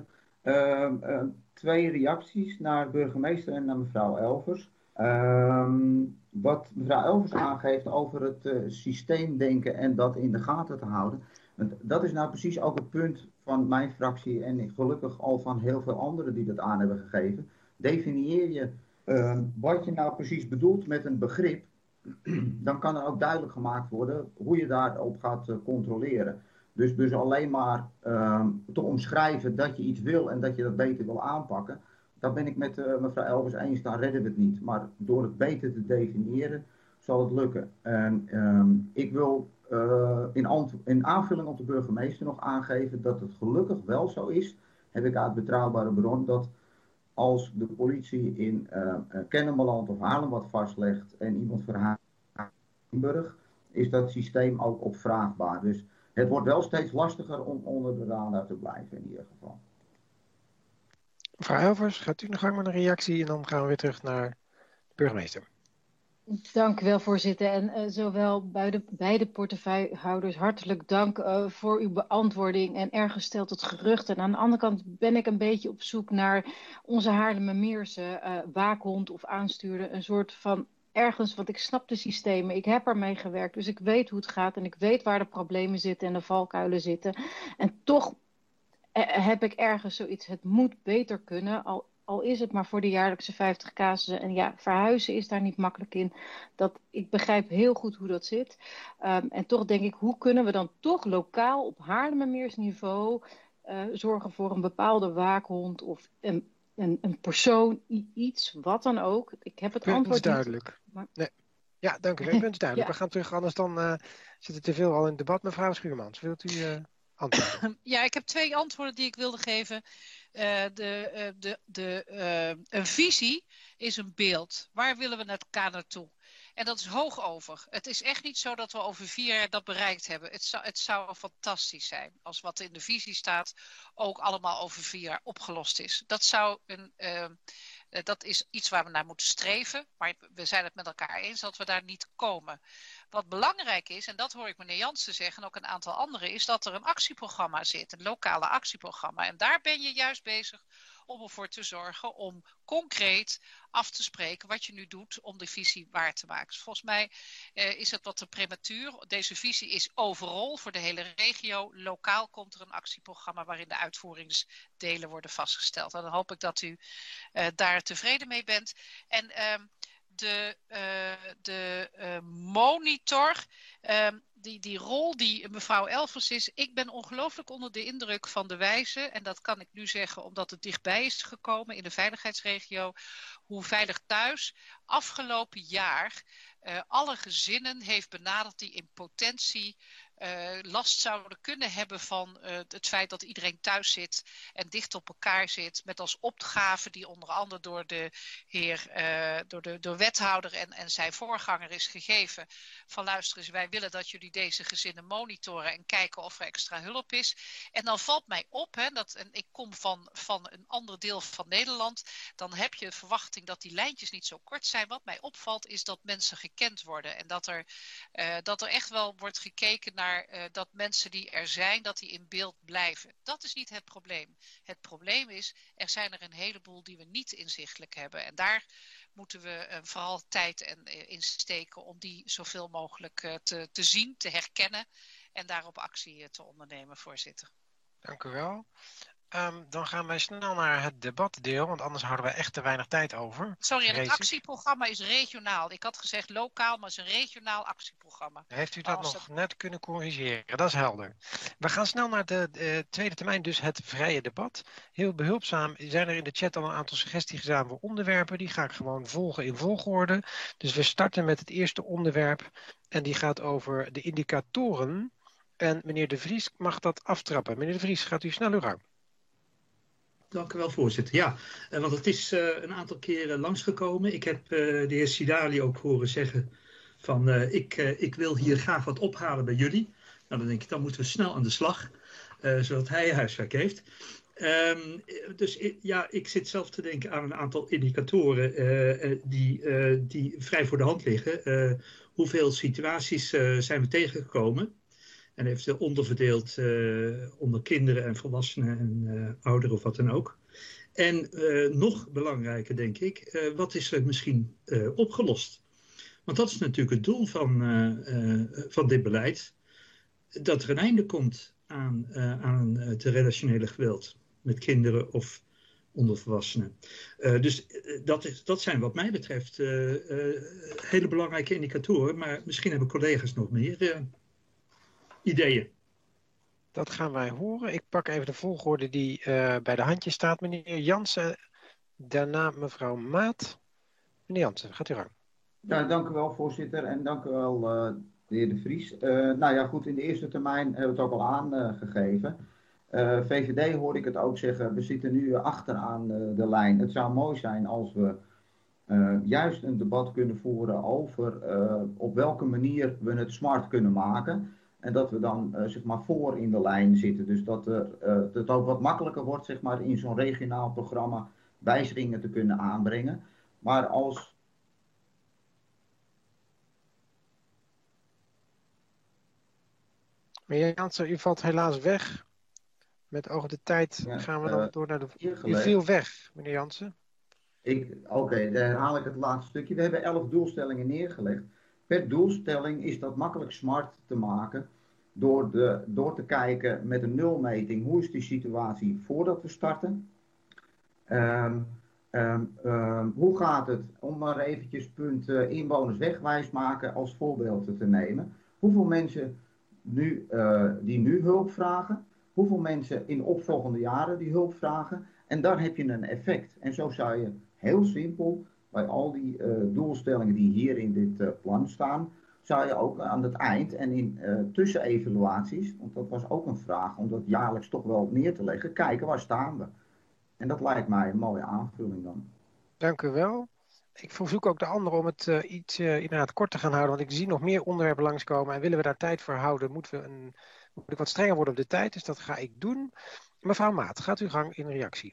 2 reacties naar burgemeester en naar mevrouw Elvers. Wat mevrouw Elvers aangeeft over het systeemdenken en dat in de gaten te houden. Dat is nou precies ook het punt van mijn fractie en gelukkig al van heel veel anderen die dat aan hebben gegeven. Definieer je wat je nou precies bedoelt met een begrip, dan kan er ook duidelijk gemaakt worden hoe je daarop gaat controleren. Dus alleen maar te omschrijven dat je iets wil en dat je dat beter wil aanpakken, daar ben ik met mevrouw Elvers eens, dan redden we het niet. Maar door het beter te definiëren, zal het lukken. En ik wil in aanvulling op de burgemeester nog aangeven dat het gelukkig wel zo is, heb ik uit betrouwbare bron, dat als de politie in Kennemerland of Haarlem wat vastlegt en iemand verhaalt in Limburg, is dat systeem ook opvraagbaar. Dus het wordt wel steeds lastiger om onder de radar te blijven in ieder geval. Mevrouw Elvers, gaat u nog gang met een reactie en dan gaan we weer terug naar de burgemeester. Dank u wel, voorzitter. En zowel beide portefeuillehouders hartelijk dank voor uw beantwoording. En ergens stelt het gerucht. En aan de andere kant ben ik een beetje op zoek naar onze Haarlemmermeerse waakhond of aanstuurder. Een soort van ergens, want ik snap de systemen. Ik heb ermee gewerkt, dus ik weet hoe het gaat. En ik weet waar de problemen zitten en de valkuilen zitten. En toch heb ik ergens zoiets, het moet beter kunnen, al is het maar voor de jaarlijkse 50 casussen. En ja, verhuizen is daar niet makkelijk in. Ik begrijp heel goed hoe dat zit. En toch denk ik, hoe kunnen we dan toch lokaal op Haarlemmermeersniveau zorgen voor een bepaalde waakhond of een persoon, iets, wat dan ook. Ik heb het punt antwoord is duidelijk. niet. Maar... Nee. Ja, dank u wel. Punt is duidelijk. Ja. We gaan terug, anders dan zit het te veel al in het debat. Mevrouw Schuurmans, wilt u antwoorden? Ja, ik heb 2 antwoorden die ik wilde geven. Een visie is een beeld. Waar willen we met elkaar naartoe? En dat is hoog over. Het is echt niet zo dat we over 4 jaar dat bereikt hebben. Het zou fantastisch zijn als wat in de visie staat ook allemaal over 4 jaar opgelost is. Dat is iets waar we naar moeten streven. Maar we zijn het met elkaar eens dat we daar niet komen. Wat belangrijk is, en dat hoor ik meneer Jansen zeggen en ook een aantal anderen, is dat er een actieprogramma zit. Een lokale actieprogramma. En daar ben je juist bezig om ervoor te zorgen om concreet af te spreken wat je nu doet om de visie waar te maken. Dus volgens mij is het wat te prematuur. Deze visie is overal voor de hele regio. Lokaal komt er een actieprogramma waarin de uitvoeringsdelen worden vastgesteld. En dan hoop ik dat u daar tevreden mee bent. En de monitor, die rol die mevrouw Elvers is, ik ben ongelooflijk onder de indruk van de wijze, en dat kan ik nu zeggen omdat het dichtbij is gekomen in de veiligheidsregio, hoe Veilig Thuis afgelopen jaar alle gezinnen heeft benaderd die in potentie last zouden kunnen hebben van het feit dat iedereen thuis zit en dicht op elkaar zit, met als opgave die onder andere door de door wethouder en zijn voorganger is gegeven, van luister eens, wij willen dat jullie deze gezinnen monitoren en kijken of er extra hulp is. En dan valt mij op, en ik kom van een ander deel van Nederland, dan heb je de verwachting dat die lijntjes niet zo kort zijn. Wat mij opvalt is dat mensen gekend worden en dat er echt wel wordt gekeken naar dat mensen die er zijn, dat die in beeld blijven. Dat is niet het probleem. Het probleem is, er zijn er een heleboel die we niet inzichtelijk hebben. En daar moeten we vooral tijd in steken om die zoveel mogelijk te zien, te herkennen en daarop actie te ondernemen, voorzitter. Dank u wel. Dan gaan wij snel naar het debatdeel, want anders houden we echt te weinig tijd over. Sorry, het actieprogramma is regionaal. Ik had gezegd lokaal, maar het is een regionaal actieprogramma. Heeft u dat nog net kunnen corrigeren? Dat is helder. We gaan snel naar de tweede termijn, dus het vrije debat. Heel behulpzaam zijn er in de chat al een aantal suggesties gedaan voor onderwerpen. Die ga ik gewoon volgen in volgorde. Dus we starten met het eerste onderwerp en die gaat over de indicatoren. En meneer De Vries mag dat aftrappen. Meneer De Vries, gaat u snel uw gang. Dank u wel, voorzitter. Ja, want het is een aantal keren langsgekomen. Ik heb de heer Sidali ook horen zeggen van ik wil hier graag wat ophalen bij jullie. Nou, dan denk ik, dan moeten we snel aan de slag, zodat hij huiswerk heeft. Ik zit zelf te denken aan een aantal indicatoren die vrij voor de hand liggen. Hoeveel situaties zijn we tegengekomen? En eventueel onderverdeeld onder kinderen en volwassenen en ouderen of wat dan ook. En nog belangrijker denk ik, wat is er misschien opgelost? Want dat is natuurlijk het doel van dit beleid. Dat er een einde komt aan het relationele geweld met kinderen of onder volwassenen. Dus dat zijn wat mij betreft hele belangrijke indicatoren. Maar misschien hebben collega's nog meer ideeën. Dat gaan wij horen. Ik pak even de volgorde die bij de handjes staat. Meneer Jansen, Daarna mevrouw Maat. Meneer Jansen, gaat u gang. Ja, dank u wel, voorzitter. En dank u wel, de heer De Vries. Nou ja, goed, in de eerste termijn hebben we het ook al aangegeven. VVD hoorde ik het ook zeggen, we zitten nu achteraan de lijn. Het zou mooi zijn als we juist een debat kunnen voeren over op welke manier we het smart kunnen maken. En dat we dan zeg maar voor in de lijn zitten. Dus dat het ook wat makkelijker wordt zeg maar, in zo'n regionaal programma wijzigingen te kunnen aanbrengen. Maar als... Meneer Jansen, u valt helaas weg. Met oog op de tijd gaan we dan door naar de... U viel weg, meneer Jansen. Oké, dan herhaal ik het laatste stukje. We hebben 11 doelstellingen neergelegd. Per doelstelling is dat makkelijk smart te maken door te kijken met een nulmeting. Hoe is die situatie voordat we starten? Hoe gaat het, om maar eventjes punt inwoners wegwijs maken als voorbeeld te nemen. Hoeveel mensen die nu hulp vragen? Hoeveel mensen in opvolgende jaren die hulp vragen? En dan heb je een effect. En zo zou je heel simpel bij al die doelstellingen die hier in dit plan staan, zou je ook aan het eind en in tussenevaluaties, want dat was ook een vraag om dat jaarlijks toch wel neer te leggen, kijken waar staan we. En dat lijkt mij een mooie aanvulling dan. Dank u wel. Ik verzoek ook de anderen om het iets inderdaad kort te gaan houden, want ik zie nog meer onderwerpen langskomen en willen we daar tijd voor houden, moet ik wat strenger worden op de tijd, dus dat ga ik doen. Mevrouw Maat, gaat uw gang in reactie.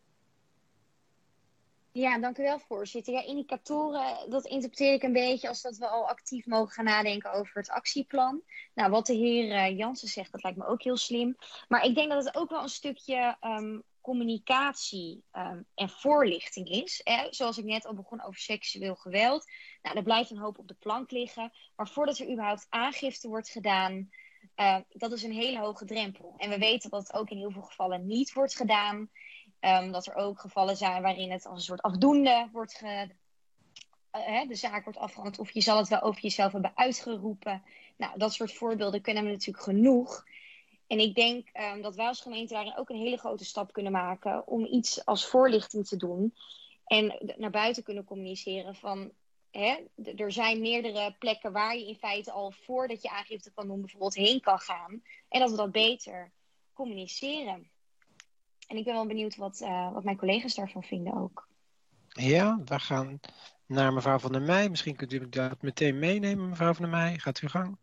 Ja, dank u wel, voorzitter. Ja, indicatoren, dat interpreteer ik een beetje als dat we al actief mogen gaan nadenken over het actieplan. Nou, wat de heer Jansen zegt, dat lijkt me ook heel slim. Maar ik denk dat het ook wel een stukje communicatie en voorlichting is. Zoals ik net al begon over seksueel geweld. Nou, er blijft een hoop op de plank liggen. Maar voordat er überhaupt aangifte wordt gedaan, dat is een hele hoge drempel. En we weten dat het ook in heel veel gevallen niet wordt gedaan. Dat er ook gevallen zijn waarin het als een soort afdoende wordt de zaak wordt afgerond. Of je zal het wel over jezelf hebben uitgeroepen. Nou, dat soort voorbeelden kunnen we natuurlijk genoeg. En ik denk dat wij als gemeente daarin ook een hele grote stap kunnen maken om iets als voorlichting te doen. En naar buiten kunnen communiceren van, er zijn meerdere plekken waar je in feite al voordat je aangifte kan doen bijvoorbeeld heen kan gaan. En dat we dat beter communiceren. En ik ben wel benieuwd wat mijn collega's daarvan vinden ook. Ja, we gaan naar mevrouw Van der Meij. Misschien kunt u dat meteen meenemen, mevrouw Van der Meij. Gaat uw gang.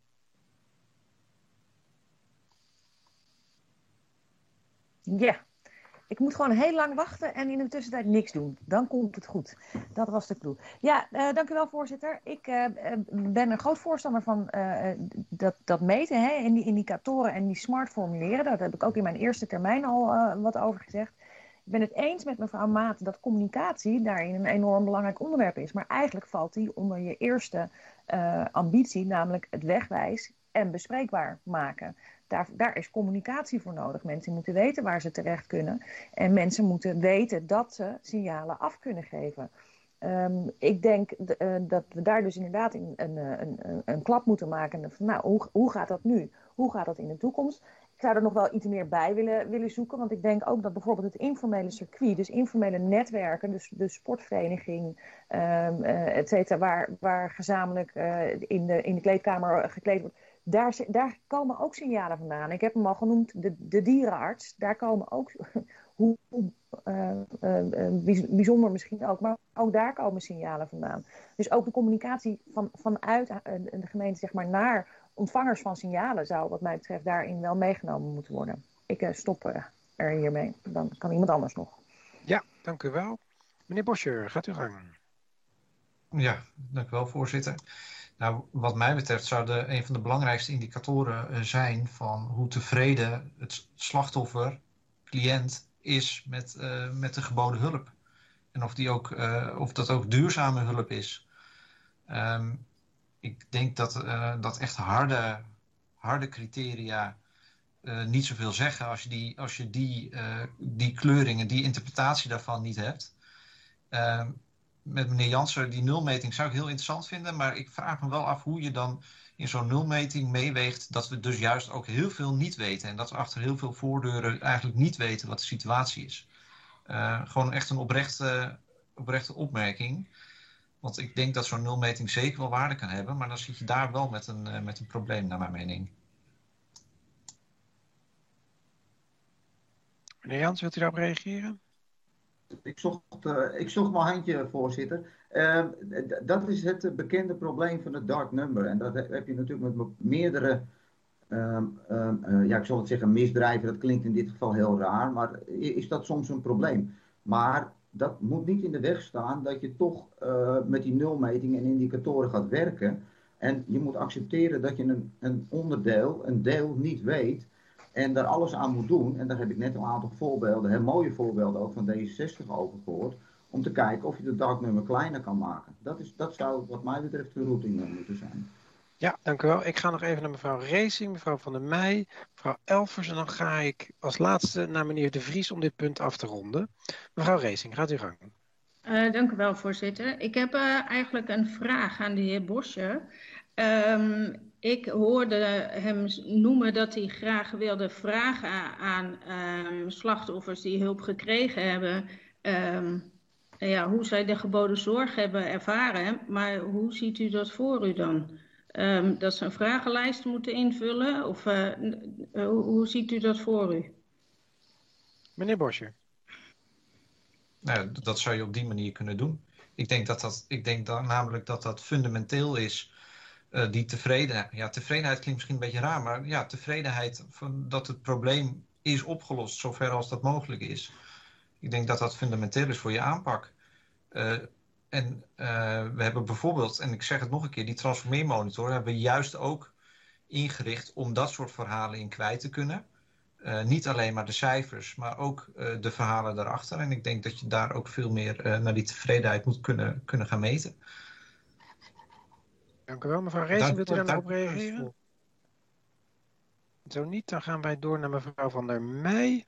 Ja, ik moet gewoon heel lang wachten en in de tussentijd niks doen. Dan komt het goed. Dat was de clue. Ja, dank u wel, voorzitter. Ik ben een groot voorstander van dat meten en die indicatoren en die smart formuleren. Daar heb ik ook in mijn eerste termijn al wat over gezegd. Ik ben het eens met mevrouw Maat dat communicatie daarin een enorm belangrijk onderwerp is. Maar eigenlijk valt die onder je eerste ambitie, namelijk het wegwijs en bespreekbaar maken. Daar is communicatie voor nodig. Mensen moeten weten waar ze terecht kunnen. En mensen moeten weten dat ze signalen af kunnen geven. Ik denk dat we daar dus inderdaad een klap moeten maken. Van, nou, hoe gaat dat nu? Hoe gaat dat in de toekomst? Ik zou er nog wel iets meer bij willen zoeken. Want ik denk ook dat bijvoorbeeld het informele circuit, dus informele netwerken, dus de sportvereniging, et cetera, waar gezamenlijk in de kleedkamer gekleed wordt, daar komen ook signalen vandaan. Ik heb hem al genoemd, de dierenarts. Daar komen ook, bijzonder misschien ook, maar ook daar komen signalen vandaan. Dus ook de communicatie vanuit de gemeente zeg maar, naar ontvangers van signalen zou wat mij betreft daarin wel meegenomen moeten worden. Ik stop er hiermee. Dan kan iemand anders nog. Ja, dank u wel. Meneer Boscher, gaat u gang. Ja, dank u wel, voorzitter. Nou, wat mij betreft zou een van de belangrijkste indicatoren zijn van hoe tevreden het slachtoffer, cliënt, is met de geboden hulp. En of dat ook duurzame hulp is. Ik denk dat echt harde criteria niet zoveel zeggen als je die kleuringen, die interpretatie daarvan niet hebt. Met meneer Jansen, die nulmeting zou ik heel interessant vinden, maar ik vraag me wel af hoe je dan in zo'n nulmeting meeweegt dat we dus juist ook heel veel niet weten en dat we achter heel veel voordeuren eigenlijk niet weten wat de situatie is. Gewoon echt een oprechte opmerking. Want ik denk dat zo'n nulmeting zeker wel waarde kan hebben, maar dan zit je daar wel met een probleem, naar mijn mening. Meneer Jans, wilt u daarop reageren? Ik zocht mijn handje, voorzitter. Dat is het bekende probleem van het dark number. En dat heb je natuurlijk met meerdere, ik zal het zeggen, misdrijven. Dat klinkt in dit geval heel raar, maar is dat soms een probleem? Maar dat moet niet in de weg staan dat je toch met die nulmetingen en indicatoren gaat werken. En je moet accepteren dat je een deel niet weet en daar alles aan moet doen. En daar heb ik net een aantal voorbeelden, heel mooie voorbeelden ook van D66 over gehoord. Om te kijken of je de dark nummer kleiner kan maken. Dat zou wat mij betreft de routing moeten zijn. Ja, dank u wel. Ik ga nog even naar mevrouw Racing, mevrouw Van der Meij, mevrouw Elvers. En dan ga ik als laatste naar meneer De Vries om dit punt af te ronden. Mevrouw Racing, gaat u gang. Dank u wel, voorzitter. Ik heb eigenlijk een vraag aan de heer Bosje. Ik hoorde hem noemen dat hij graag wilde vragen aan slachtoffers die hulp gekregen hebben, hoe zij de geboden zorg hebben ervaren. Maar hoe ziet u dat voor u dan? Dat ze een vragenlijst moeten invullen? Of hoe ziet u dat voor u? Meneer Bosje. Nou, dat zou je op die manier kunnen doen. Ik denk namelijk dat dat fundamenteel is. Die tevredenheid. Ja, tevredenheid klinkt misschien een beetje raar, maar ja, tevredenheid dat het probleem is opgelost, zover als dat mogelijk is. Ik denk dat dat fundamenteel is voor je aanpak. We hebben bijvoorbeeld, en ik zeg het nog een keer, die transformeermonitor hebben we juist ook ingericht om dat soort verhalen in kwijt te kunnen. Niet alleen maar de cijfers, maar ook de verhalen daarachter. En ik denk dat je daar ook veel meer naar die tevredenheid moet kunnen gaan meten. Dank u wel. Mevrouw Racing, wilt u daar nog op reageren? Zo niet, dan gaan wij door naar mevrouw Van der Meij.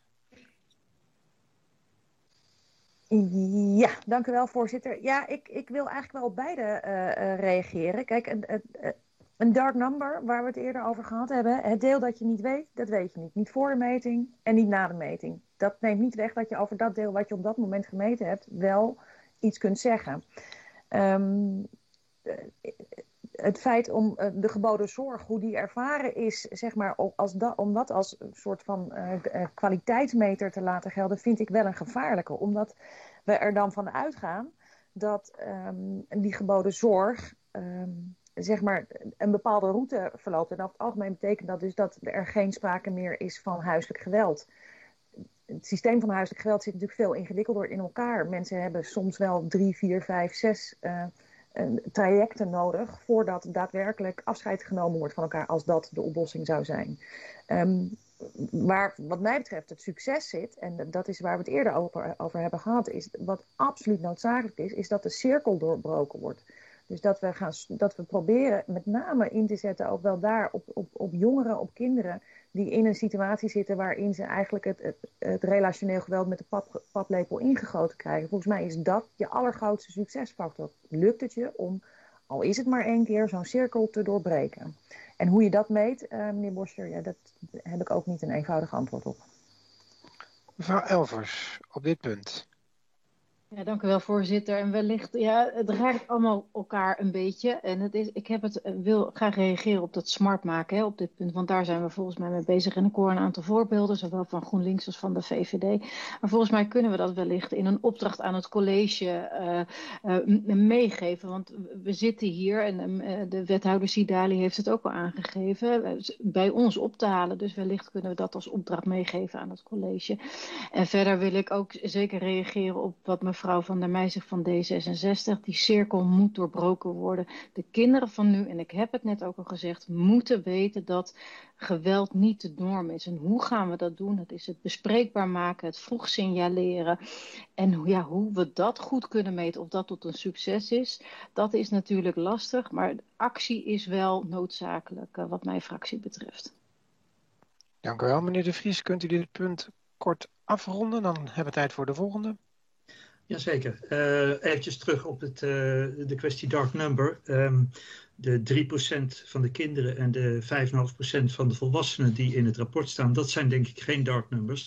Ja, dank u wel, voorzitter. Ja, ik wil eigenlijk wel op beide reageren. Kijk, een dark number, waar we het eerder over gehad hebben. Het deel dat je niet weet, dat weet je niet. Niet voor de meting en niet na de meting. Dat neemt niet weg dat je over dat deel wat je op dat moment gemeten hebt wel iets kunt zeggen. Het feit om de geboden zorg, hoe die ervaren is, zeg maar, om dat als een soort van kwaliteitsmeter te laten gelden, vind ik wel een gevaarlijke. Omdat we er dan van uitgaan dat die geboden zorg, zeg maar, een bepaalde route verloopt. En over het algemeen betekent dat dus dat er geen sprake meer is van huiselijk geweld. Het systeem van huiselijk geweld zit natuurlijk veel ingewikkelder in elkaar. Mensen hebben soms wel 3, 4, 5, 6... trajecten nodig voordat daadwerkelijk afscheid genomen wordt van elkaar, als dat de oplossing zou zijn. Waar wat mij betreft het succes zit, en dat is waar we het eerder over hebben gehad, is wat absoluut noodzakelijk is dat de cirkel doorbroken wordt. Dus dat we proberen met name in te zetten ook wel daar op jongeren, op kinderen die in een situatie zitten waarin ze eigenlijk het relationeel geweld met de paplepel ingegoten krijgen. Volgens mij is dat je allergrootste succesfactor. Lukt het je om, al is het maar 1 keer, zo'n cirkel te doorbreken? En hoe je dat meet, meneer Boscher, ja, daar heb ik ook niet een eenvoudig antwoord op. Mevrouw Elvers, op dit punt. Ja, dank u wel, voorzitter. En wellicht, ja, het raakt allemaal elkaar een beetje. En wil graag reageren op dat smart maken, op dit punt. Want daar zijn we volgens mij mee bezig. En ik hoor een aantal voorbeelden, zowel van GroenLinks als van de VVD. Maar volgens mij kunnen we dat wellicht in een opdracht aan het college meegeven. Want we zitten hier, en de wethouder Sidali heeft het ook al aangegeven, bij ons op te halen. Dus wellicht kunnen we dat als opdracht meegeven aan het college. En verder wil ik ook zeker reageren op wat mevrouw Van der Meij zegt van D66. Die cirkel moet doorbroken worden. De kinderen van nu, en ik heb het net ook al gezegd, moeten weten dat geweld niet de norm is. En hoe gaan we dat doen? Dat is het bespreekbaar maken, het vroeg signaleren. En ja, hoe we dat goed kunnen meten, of dat tot een succes is, dat is natuurlijk lastig. Maar actie is wel noodzakelijk, wat mijn fractie betreft. Dank u wel, meneer De Vries. Kunt u dit punt kort afronden? Dan hebben we tijd voor de volgende. Jazeker. Eventjes terug op de kwestie dark number. De 3% van de kinderen en de 5,5% van de volwassenen die in het rapport staan, dat zijn denk ik geen dark numbers.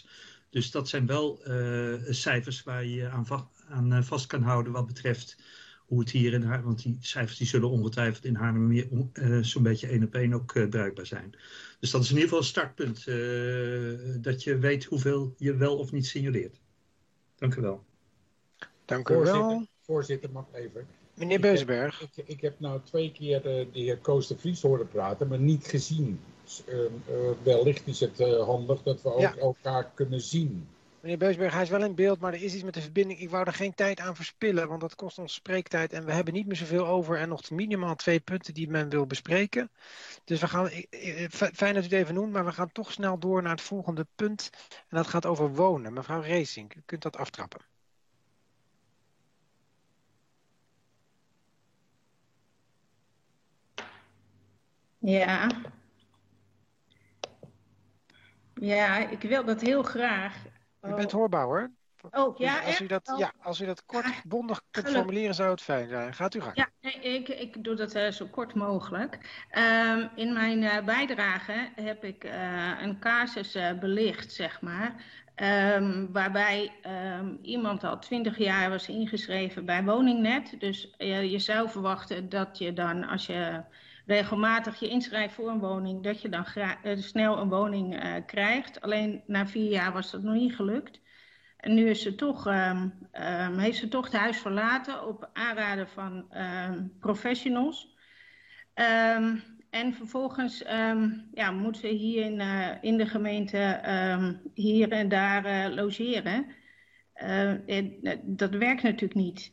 Dus dat zijn wel cijfers waar je aan vast kan houden wat betreft hoe het hier in Haarlem, want die cijfers die zullen ongetwijfeld in Haarlem zo'n beetje 1 op 1 ook bruikbaar zijn. Dus dat is in ieder geval een startpunt, dat je weet hoeveel je wel of niet signaleert. Dank u wel. Dank u wel. Voorzitter, mag even. Meneer Beusberg. Ik heb nou 2 keer de heer Koos de Vries horen praten, maar niet gezien. Wellicht is het handig dat we ook elkaar kunnen zien. Meneer Beusberg, hij is wel in beeld, maar er is iets met de verbinding. Ik wou er geen tijd aan verspillen, want dat kost ons spreektijd. En we hebben niet meer zoveel over en nog minimaal 2 punten die men wil bespreken. Dus we gaan, fijn dat u het even noemt, maar we gaan toch snel door naar het volgende punt. En dat gaat over wonen. Mevrouw Reesink, u kunt dat aftrappen. Ja, ik wil dat heel graag. U bent hoorbaar hoor. Oh, dus ja, als u dat kort bondig kunt formuleren, zou het fijn zijn. Gaat u gang. Ja, ik doe dat zo kort mogelijk. In mijn bijdrage heb ik een casus belicht, zeg maar. Waarbij iemand al 20 jaar was ingeschreven bij Woningnet. Dus je zou verwachten dat je dan, als je regelmatig je inschrijft voor een woning, dat je dan snel een woning krijgt. Alleen na 4 jaar was dat nog niet gelukt. En nu is ze toch, heeft ze toch het huis verlaten op aanraden van professionals. En vervolgens moet ze hier in de gemeente hier en daar logeren. Dat werkt natuurlijk niet.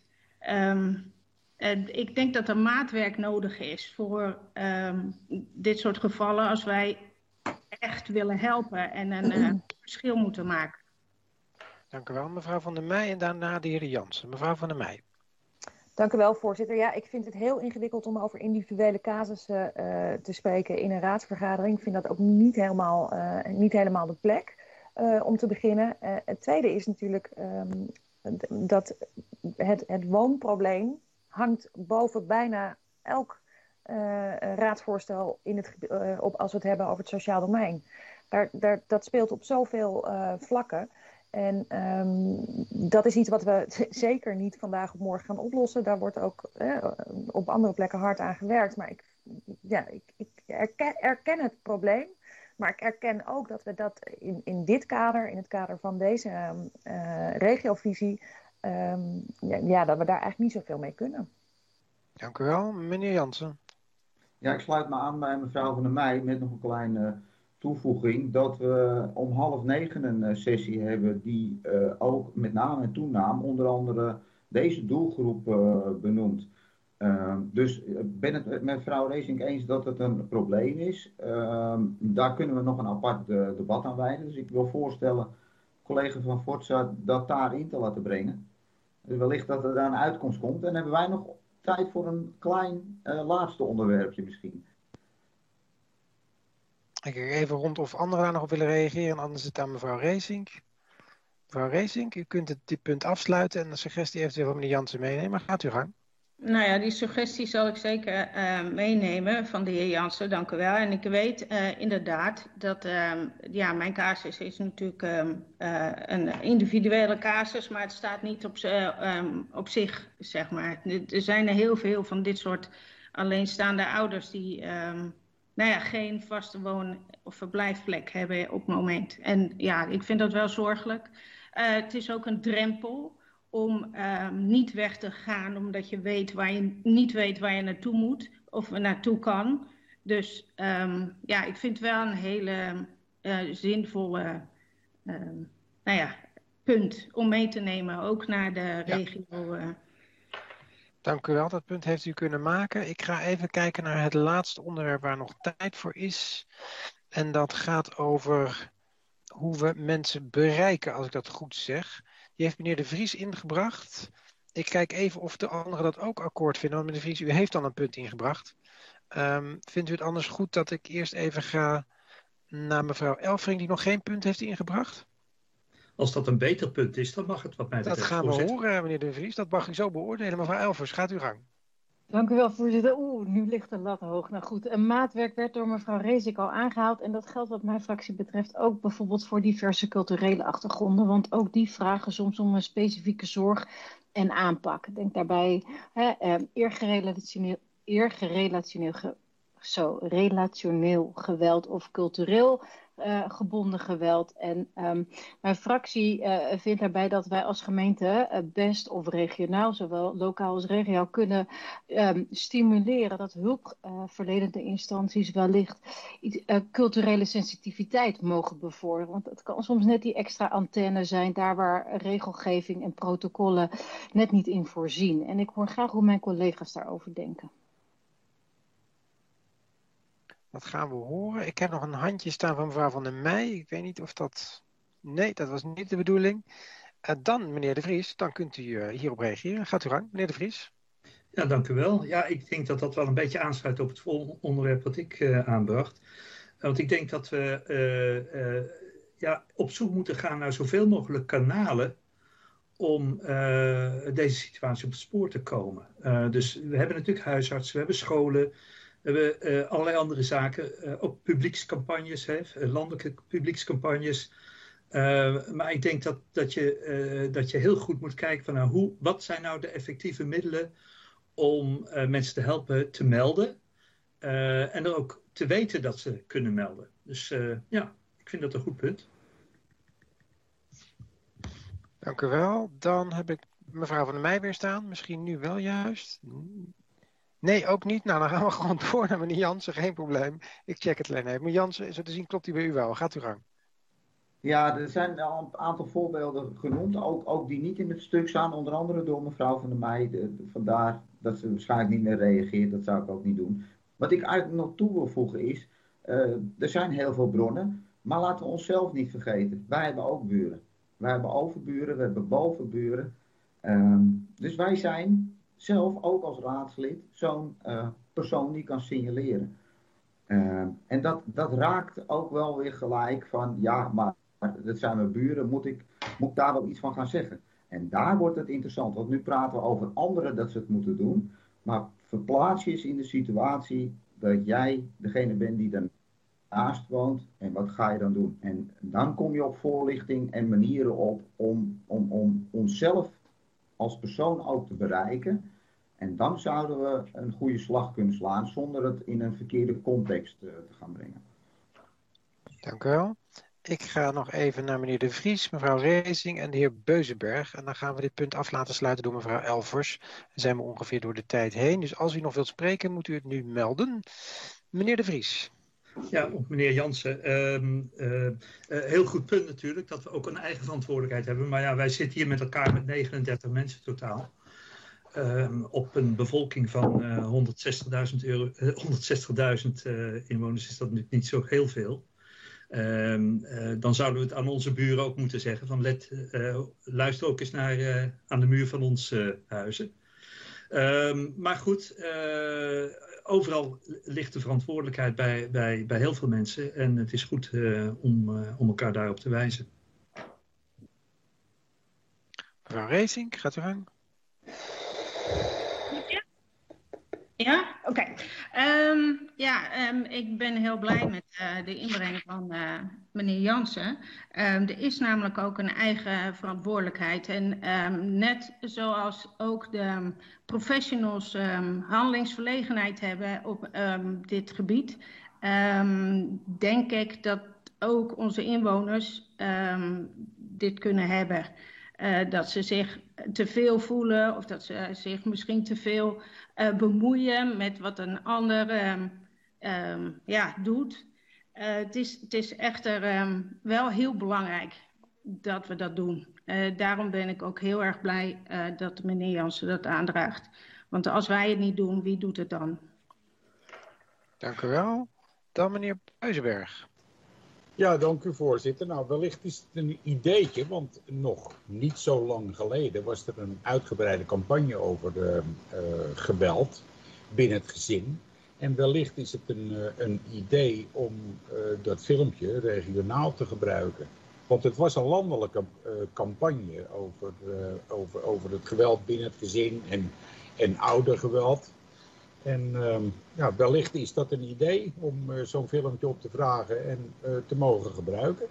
Ik denk dat er maatwerk nodig is voor dit soort gevallen als wij echt willen helpen en een verschil moeten maken. Dank u wel, mevrouw Van der Meij en daarna de heer Jansen. Mevrouw Van der Meij. Dank u wel, voorzitter. Ja, ik vind het heel ingewikkeld om over individuele casussen te spreken in een raadsvergadering. Ik vind dat ook niet helemaal de plek om te beginnen. Het tweede is natuurlijk dat het woonprobleem hangt boven bijna elk raadsvoorstel als we het hebben over het sociaal domein. Dat speelt op zoveel vlakken. En dat is iets wat we zeker niet vandaag of morgen gaan oplossen. Daar wordt ook op andere plekken hard aan gewerkt. Maar ik erken het probleem. Maar ik erken ook dat we dat in dit kader, in het kader van deze regiovisie, dat we daar eigenlijk niet zoveel mee kunnen. Dank u wel. Meneer Jansen. Ja, ik sluit me aan bij mevrouw Van der Meij met nog een kleine toevoeging dat we om 8:30 een sessie hebben die ook met naam en toenaam onder andere deze doelgroep benoemt. Dus ik ben het met mevrouw Reesink eens dat het een probleem is. Daar kunnen we nog een apart debat aan wijden. Dus ik wil voorstellen, collega van Forza, dat daarin te laten brengen. Dus wellicht dat er daar een uitkomst komt. En hebben wij nog tijd voor een klein laatste onderwerpje misschien. Ik kijk even rond of anderen daar nog op willen reageren. Anders is het aan mevrouw Reesink. Mevrouw Reesink, u kunt dit punt afsluiten en de suggestie eventueel van meneer Jansen meenemen. Maar gaat u gang. Nou ja, die suggestie zal ik zeker meenemen van de heer Jansen, dank u wel. En ik weet inderdaad dat mijn casus is natuurlijk een individuele casus, maar het staat niet op zich, zeg maar. Er zijn er heel veel van dit soort alleenstaande ouders die geen vaste woon- of verblijfplek hebben op het moment. En ja, ik vind dat wel zorgelijk. Het is ook een drempel om niet weg te gaan, omdat je niet weet waar je naartoe moet of naartoe kan. Dus ik vind het wel een hele zinvolle punt om mee te nemen, ook naar de regio. Dank u wel, dat punt heeft u kunnen maken. Ik ga even kijken naar het laatste onderwerp waar nog tijd voor is. En dat gaat over hoe we mensen bereiken, als ik dat goed zeg. Die heeft meneer De Vries ingebracht. Ik kijk even of de anderen dat ook akkoord vinden. Want meneer De Vries, u heeft dan een punt ingebracht. Vindt u het anders goed dat ik eerst even ga naar mevrouw Elfring, die nog geen punt heeft ingebracht? Als dat een beter punt is, dan mag het wat mij betreft. Dat gaan we horen, meneer De Vries. Dat mag ik zo beoordelen. Mevrouw Elfers, gaat u gang. Dank u wel, voorzitter. Nu ligt de lat hoog. Nou goed, een maatwerk werd door mevrouw Rezik al aangehaald. En dat geldt wat mijn fractie betreft ook bijvoorbeeld voor diverse culturele achtergronden. Want ook die vragen soms om een specifieke zorg en aanpak. Denk daarbij relationeel geweld of cultureel gebonden geweld. En mijn fractie vindt daarbij dat wij als gemeente best of regionaal, zowel lokaal als regionaal, kunnen stimuleren dat hulpverlenende instanties wellicht culturele sensitiviteit mogen bevorderen. Want het kan soms net die extra antenne zijn, daar waar regelgeving en protocollen net niet in voorzien. En ik hoor graag hoe mijn collega's daarover denken. Dat gaan we horen. Ik heb nog een handje staan van mevrouw Van der Meij. Ik weet niet of dat... Nee, dat was niet de bedoeling. Dan, meneer De Vries, dan kunt u hierop reageren. Gaat u gang, meneer De Vries. Ja, dank u wel. Ja, ik denk dat dat wel een beetje aansluit op het onderwerp wat ik aanbracht. Want ik denk dat we op zoek moeten gaan naar zoveel mogelijk kanalen om deze situatie op het spoor te komen. Dus we hebben natuurlijk huisartsen, we hebben scholen, we hebben allerlei andere zaken, ook publiekscampagnes, landelijke publiekscampagnes. Maar ik denk dat je heel goed moet kijken van wat zijn nou de effectieve middelen om mensen te helpen te melden en er ook te weten dat ze kunnen melden. Dus ik vind dat een goed punt. Dank u wel. Dan heb ik mevrouw Van der Meij weer staan. Misschien nu wel juist. Nee, ook niet. Nou, dan gaan we gewoon door naar meneer Jansen. Geen probleem. Ik check het alleen even. Meneer Jansen, zo te zien klopt hij bij u wel. Gaat u gang. Ja, er zijn al een aantal voorbeelden genoemd. Ook die niet in het stuk staan. Onder andere door mevrouw Van der Meij. Vandaar dat ze waarschijnlijk niet meer reageert. Dat zou ik ook niet doen. Wat ik eigenlijk nog toe wil voegen is... er zijn heel veel bronnen. Maar laten we onszelf niet vergeten. Wij hebben ook buren. Wij hebben overburen. We hebben bovenburen. Dus wij zijn zelf ook als raadslid zo'n persoon die kan signaleren. En dat raakt ook wel weer gelijk van... Ja, maar dat zijn mijn buren. Moet ik daar wel iets van gaan zeggen? En daar wordt het interessant. Want nu praten we over anderen dat ze het moeten doen. Maar verplaats je eens in de situatie dat jij degene bent die daarnaast woont. En wat ga je dan doen? En dan kom je op voorlichting en manieren op om onszelf als persoon ook te bereiken. En dan zouden we een goede slag kunnen slaan zonder het in een verkeerde context te gaan brengen. Dank u wel. Ik ga nog even naar meneer De Vries, mevrouw Reesing en de heer Beuzenberg. En dan gaan we dit punt af laten sluiten door mevrouw Elvers. Dan zijn we ongeveer door de tijd heen. Dus als u nog wilt spreken, moet u het nu melden. Meneer De Vries. Ja, op meneer Jansen. Heel goed punt natuurlijk, dat we ook een eigen verantwoordelijkheid hebben. Maar ja, wij zitten hier met elkaar met 39 mensen totaal. Op een bevolking van 160.000 inwoners is dat nu niet zo heel veel. Dan zouden we het aan onze buren ook moeten zeggen van luister ook eens naar aan de muur van onze huizen. Maar goed, overal ligt de verantwoordelijkheid bij heel veel mensen en het is goed om elkaar daarop te wijzen. Mevrouw Reesing, gaat u gang. Ja, oké. Ik ben heel blij met de inbreng van meneer Jansen. Er is namelijk ook een eigen verantwoordelijkheid. En net zoals ook de professionals handelingsverlegenheid hebben op dit gebied, denk ik dat ook onze inwoners dit kunnen hebben. Dat ze zich te veel voelen of dat ze zich misschien te veel bemoeien met wat een ander doet. Het is echter wel heel belangrijk dat we dat doen. Daarom ben ik ook heel erg blij dat meneer Jansen dat aandraagt. Want als wij het niet doen, wie doet het dan? Dank u wel. Dan meneer Beuzenberg. Ja, dank u voorzitter. Nou, wellicht is het een ideetje, want nog niet zo lang geleden was er een uitgebreide campagne over geweld binnen het gezin. En wellicht is het een idee om dat filmpje regionaal te gebruiken. Want het was een landelijke campagne over het geweld binnen het gezin en oudergeweld. En ja, wellicht is dat een idee om zo'n filmpje op te vragen en te mogen gebruiken.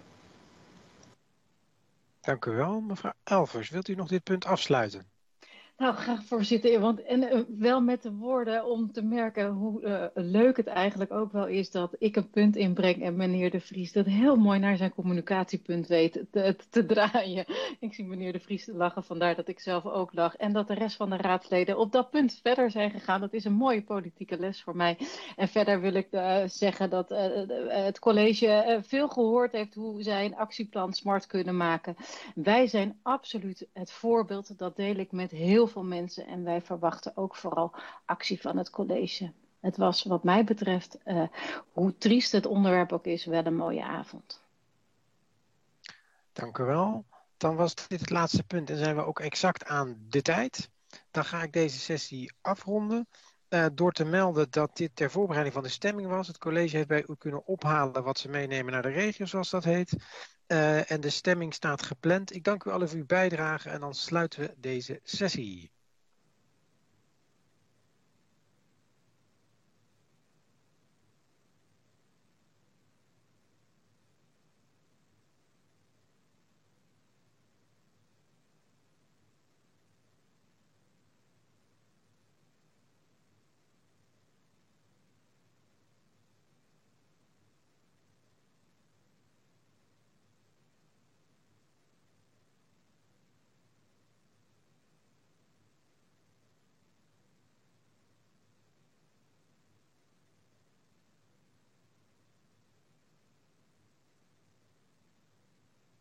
Dank u wel. Mevrouw Elvers, wilt u nog dit punt afsluiten? Nou, graag voorzitter. Want, wel met de woorden om te merken hoe leuk het eigenlijk ook wel is dat ik een punt inbreng en meneer De Vries dat heel mooi naar zijn communicatiepunt weet te draaien. Ik zie meneer De Vries lachen, vandaar dat ik zelf ook lach. En dat de rest van de raadsleden op dat punt verder zijn gegaan. Dat is een mooie politieke les voor mij. En verder wil ik zeggen dat het college veel gehoord heeft hoe zij een actieplan smart kunnen maken. Wij zijn absoluut het voorbeeld. Dat deel ik met heel veel mensen en wij verwachten ook vooral actie van het college. Het was wat mij betreft, hoe triest het onderwerp ook is, wel een mooie avond. Dank u wel. Dan was dit het laatste punt en zijn we ook exact aan de tijd. Dan ga ik deze sessie afronden. Door te melden dat dit ter voorbereiding van de stemming was. Het college heeft bij u kunnen ophalen wat ze meenemen naar de regio, zoals dat heet. En de stemming staat gepland. Ik dank u allen voor uw bijdrage en dan sluiten we deze sessie.